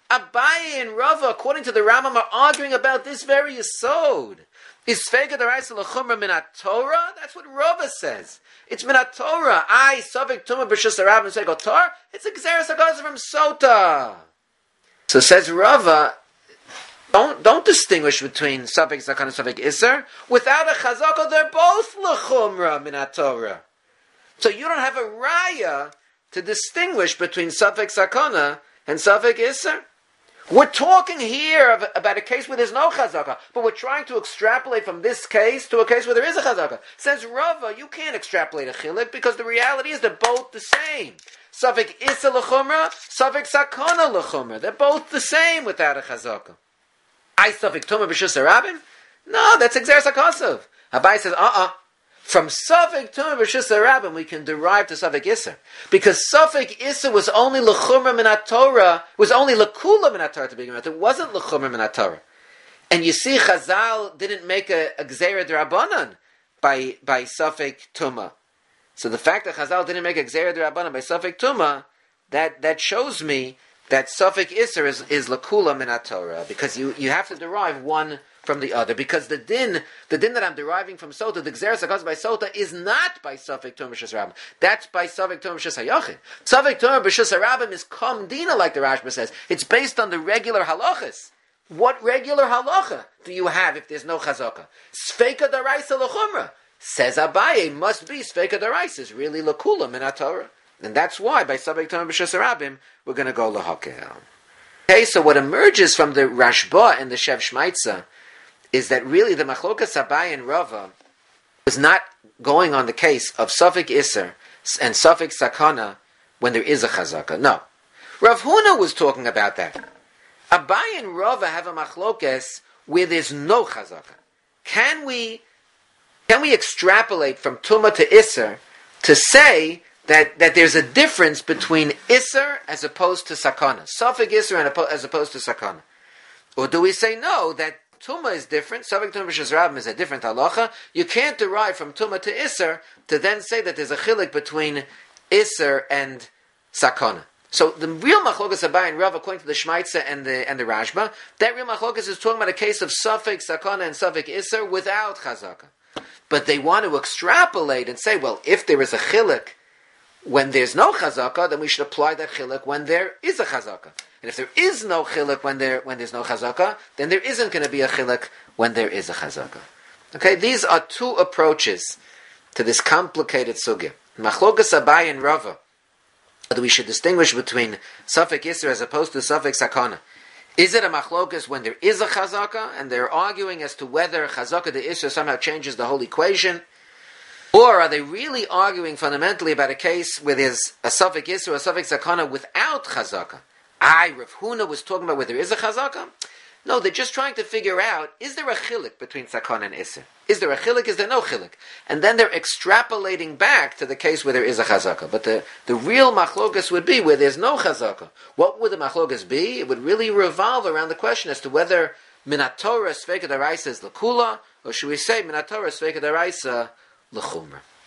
[SPEAKER 1] Abaye and Rava, according to the Rambam, are arguing about this very yesod. Is Sfeika Daraisa lechumra min HaTorah? That's what Rava says. It's min HaTorah. I, Safek Tuma b'shus harabim, Sfeika Torah. It's a Gzeres HaKosov from Sota. So says Rava, don't don't distinguish between Safek Sakana and Safek Isser. Without a Chazaka, they're both lechumra min HaTorah. So you don't have a raya to distinguish between Safek Sakana and Safek Isser. We're talking here of, about a case where there's no Chazaka, but we're trying to extrapolate from this case to a case where there is a Chazaka. Says Rava, you can't extrapolate a chilik because the reality is they're both the same. Safek Isser lechumra, Safek Sakana lechumra. They're both the same without a Chazaka. I Safek Tuma b'shus harabim? No, that's Gzeres HaKosov. Abai says, uh-uh. From Safek Tuma b'shus harabim, we can derive to Safek Isser. Because Safek Isser was only lechumra min HaTorah, was only lekula min HaTorah to begin with. It wasn't lechumra min HaTorah. And you see, Chazal didn't make a, a Gzeira d'Rabbanan by, by Safek Tuma. So the fact that Chazal didn't make a Gzeira d'Rabbanan by Safek Tuma, that, that shows me that Safek Isser is, is lekula min HaTorah. Because you, you have to derive one from the other, because the din, the din that I'm deriving from Sota, the Gzeres HaKosov by Sota, is not by Safek Tuma b'shus harabim. That's by Safek Tuma b'shus hayachid. Safek Tuma b'shus harabim is Kom Dina, like the Rashba says. It's based on the regular halachas. What regular halacha do you have if there's no Chazaka? Sfeika Daraisa lechumra. Says Abaye, must be Sfeika Daraisa, is really lekula min HaTorah. And that's why by Safek Tuma b'shus harabim, we're going to go lahakel. Okay, so what emerges from the Rashba and the Shev Shmaitza is that really the Machlokas Abaye and Rava was not going on the case of Safek Isser and Safek Sakana when there is a Chazaka. No. Rav Huna was talking about that. Abaye and Rava have a Machlokas where there's no Chazaka. Can we, can we extrapolate from Tuma to Isser to say that, that there's a difference between Isser as opposed to Sakana? Safek Isser as opposed to Sakana? Or do we say no, that Tuma is different. Safek Tuma b'shus harabim is a different halacha. You can't derive from Tuma to Isser to then say that there's a chilik between Isser and Sakana. So the real machlokas Abaye and Rav, according to the Shmaitza and the and the Rashba, that real machlokas is talking about a case of Safek Sakana and Safek Isser without Chazaka. But they want to extrapolate and say, well, if there is a chilik when there's no Chazaka, then we should apply that chilik when there is a Chazaka. And if there is no chiluk when there when there's no chazaka, then there isn't going to be a chiluk when there is a chazaka. Okay, these are two approaches to this complicated sugya. Machlokas Abaye and Rava, that we should distinguish between Safek Isser as opposed to Safek Sakana. Is it a machlokas when there is a chazaka, and they're arguing as to whether chazaka de Isser somehow changes the whole equation? Or are they really arguing fundamentally about a case where there's a Safek Isser or a Safek Sakana without chazaka? I, Rav Huna, was talking about whether there is a chazaka. No, they're just trying to figure out, is there a chilik between Sakana and Isser? Is there a chilik? Is there no chilik? And then they're extrapolating back to the case where there is a chazaka. But the, the real machlokas would be where there's no chazaka. What would the machlokas be? It would really revolve around the question as to whether min HaTorah Sfeika Daraisa is lekula, or should we say min HaTorah Sfeika Daraisa lechumra.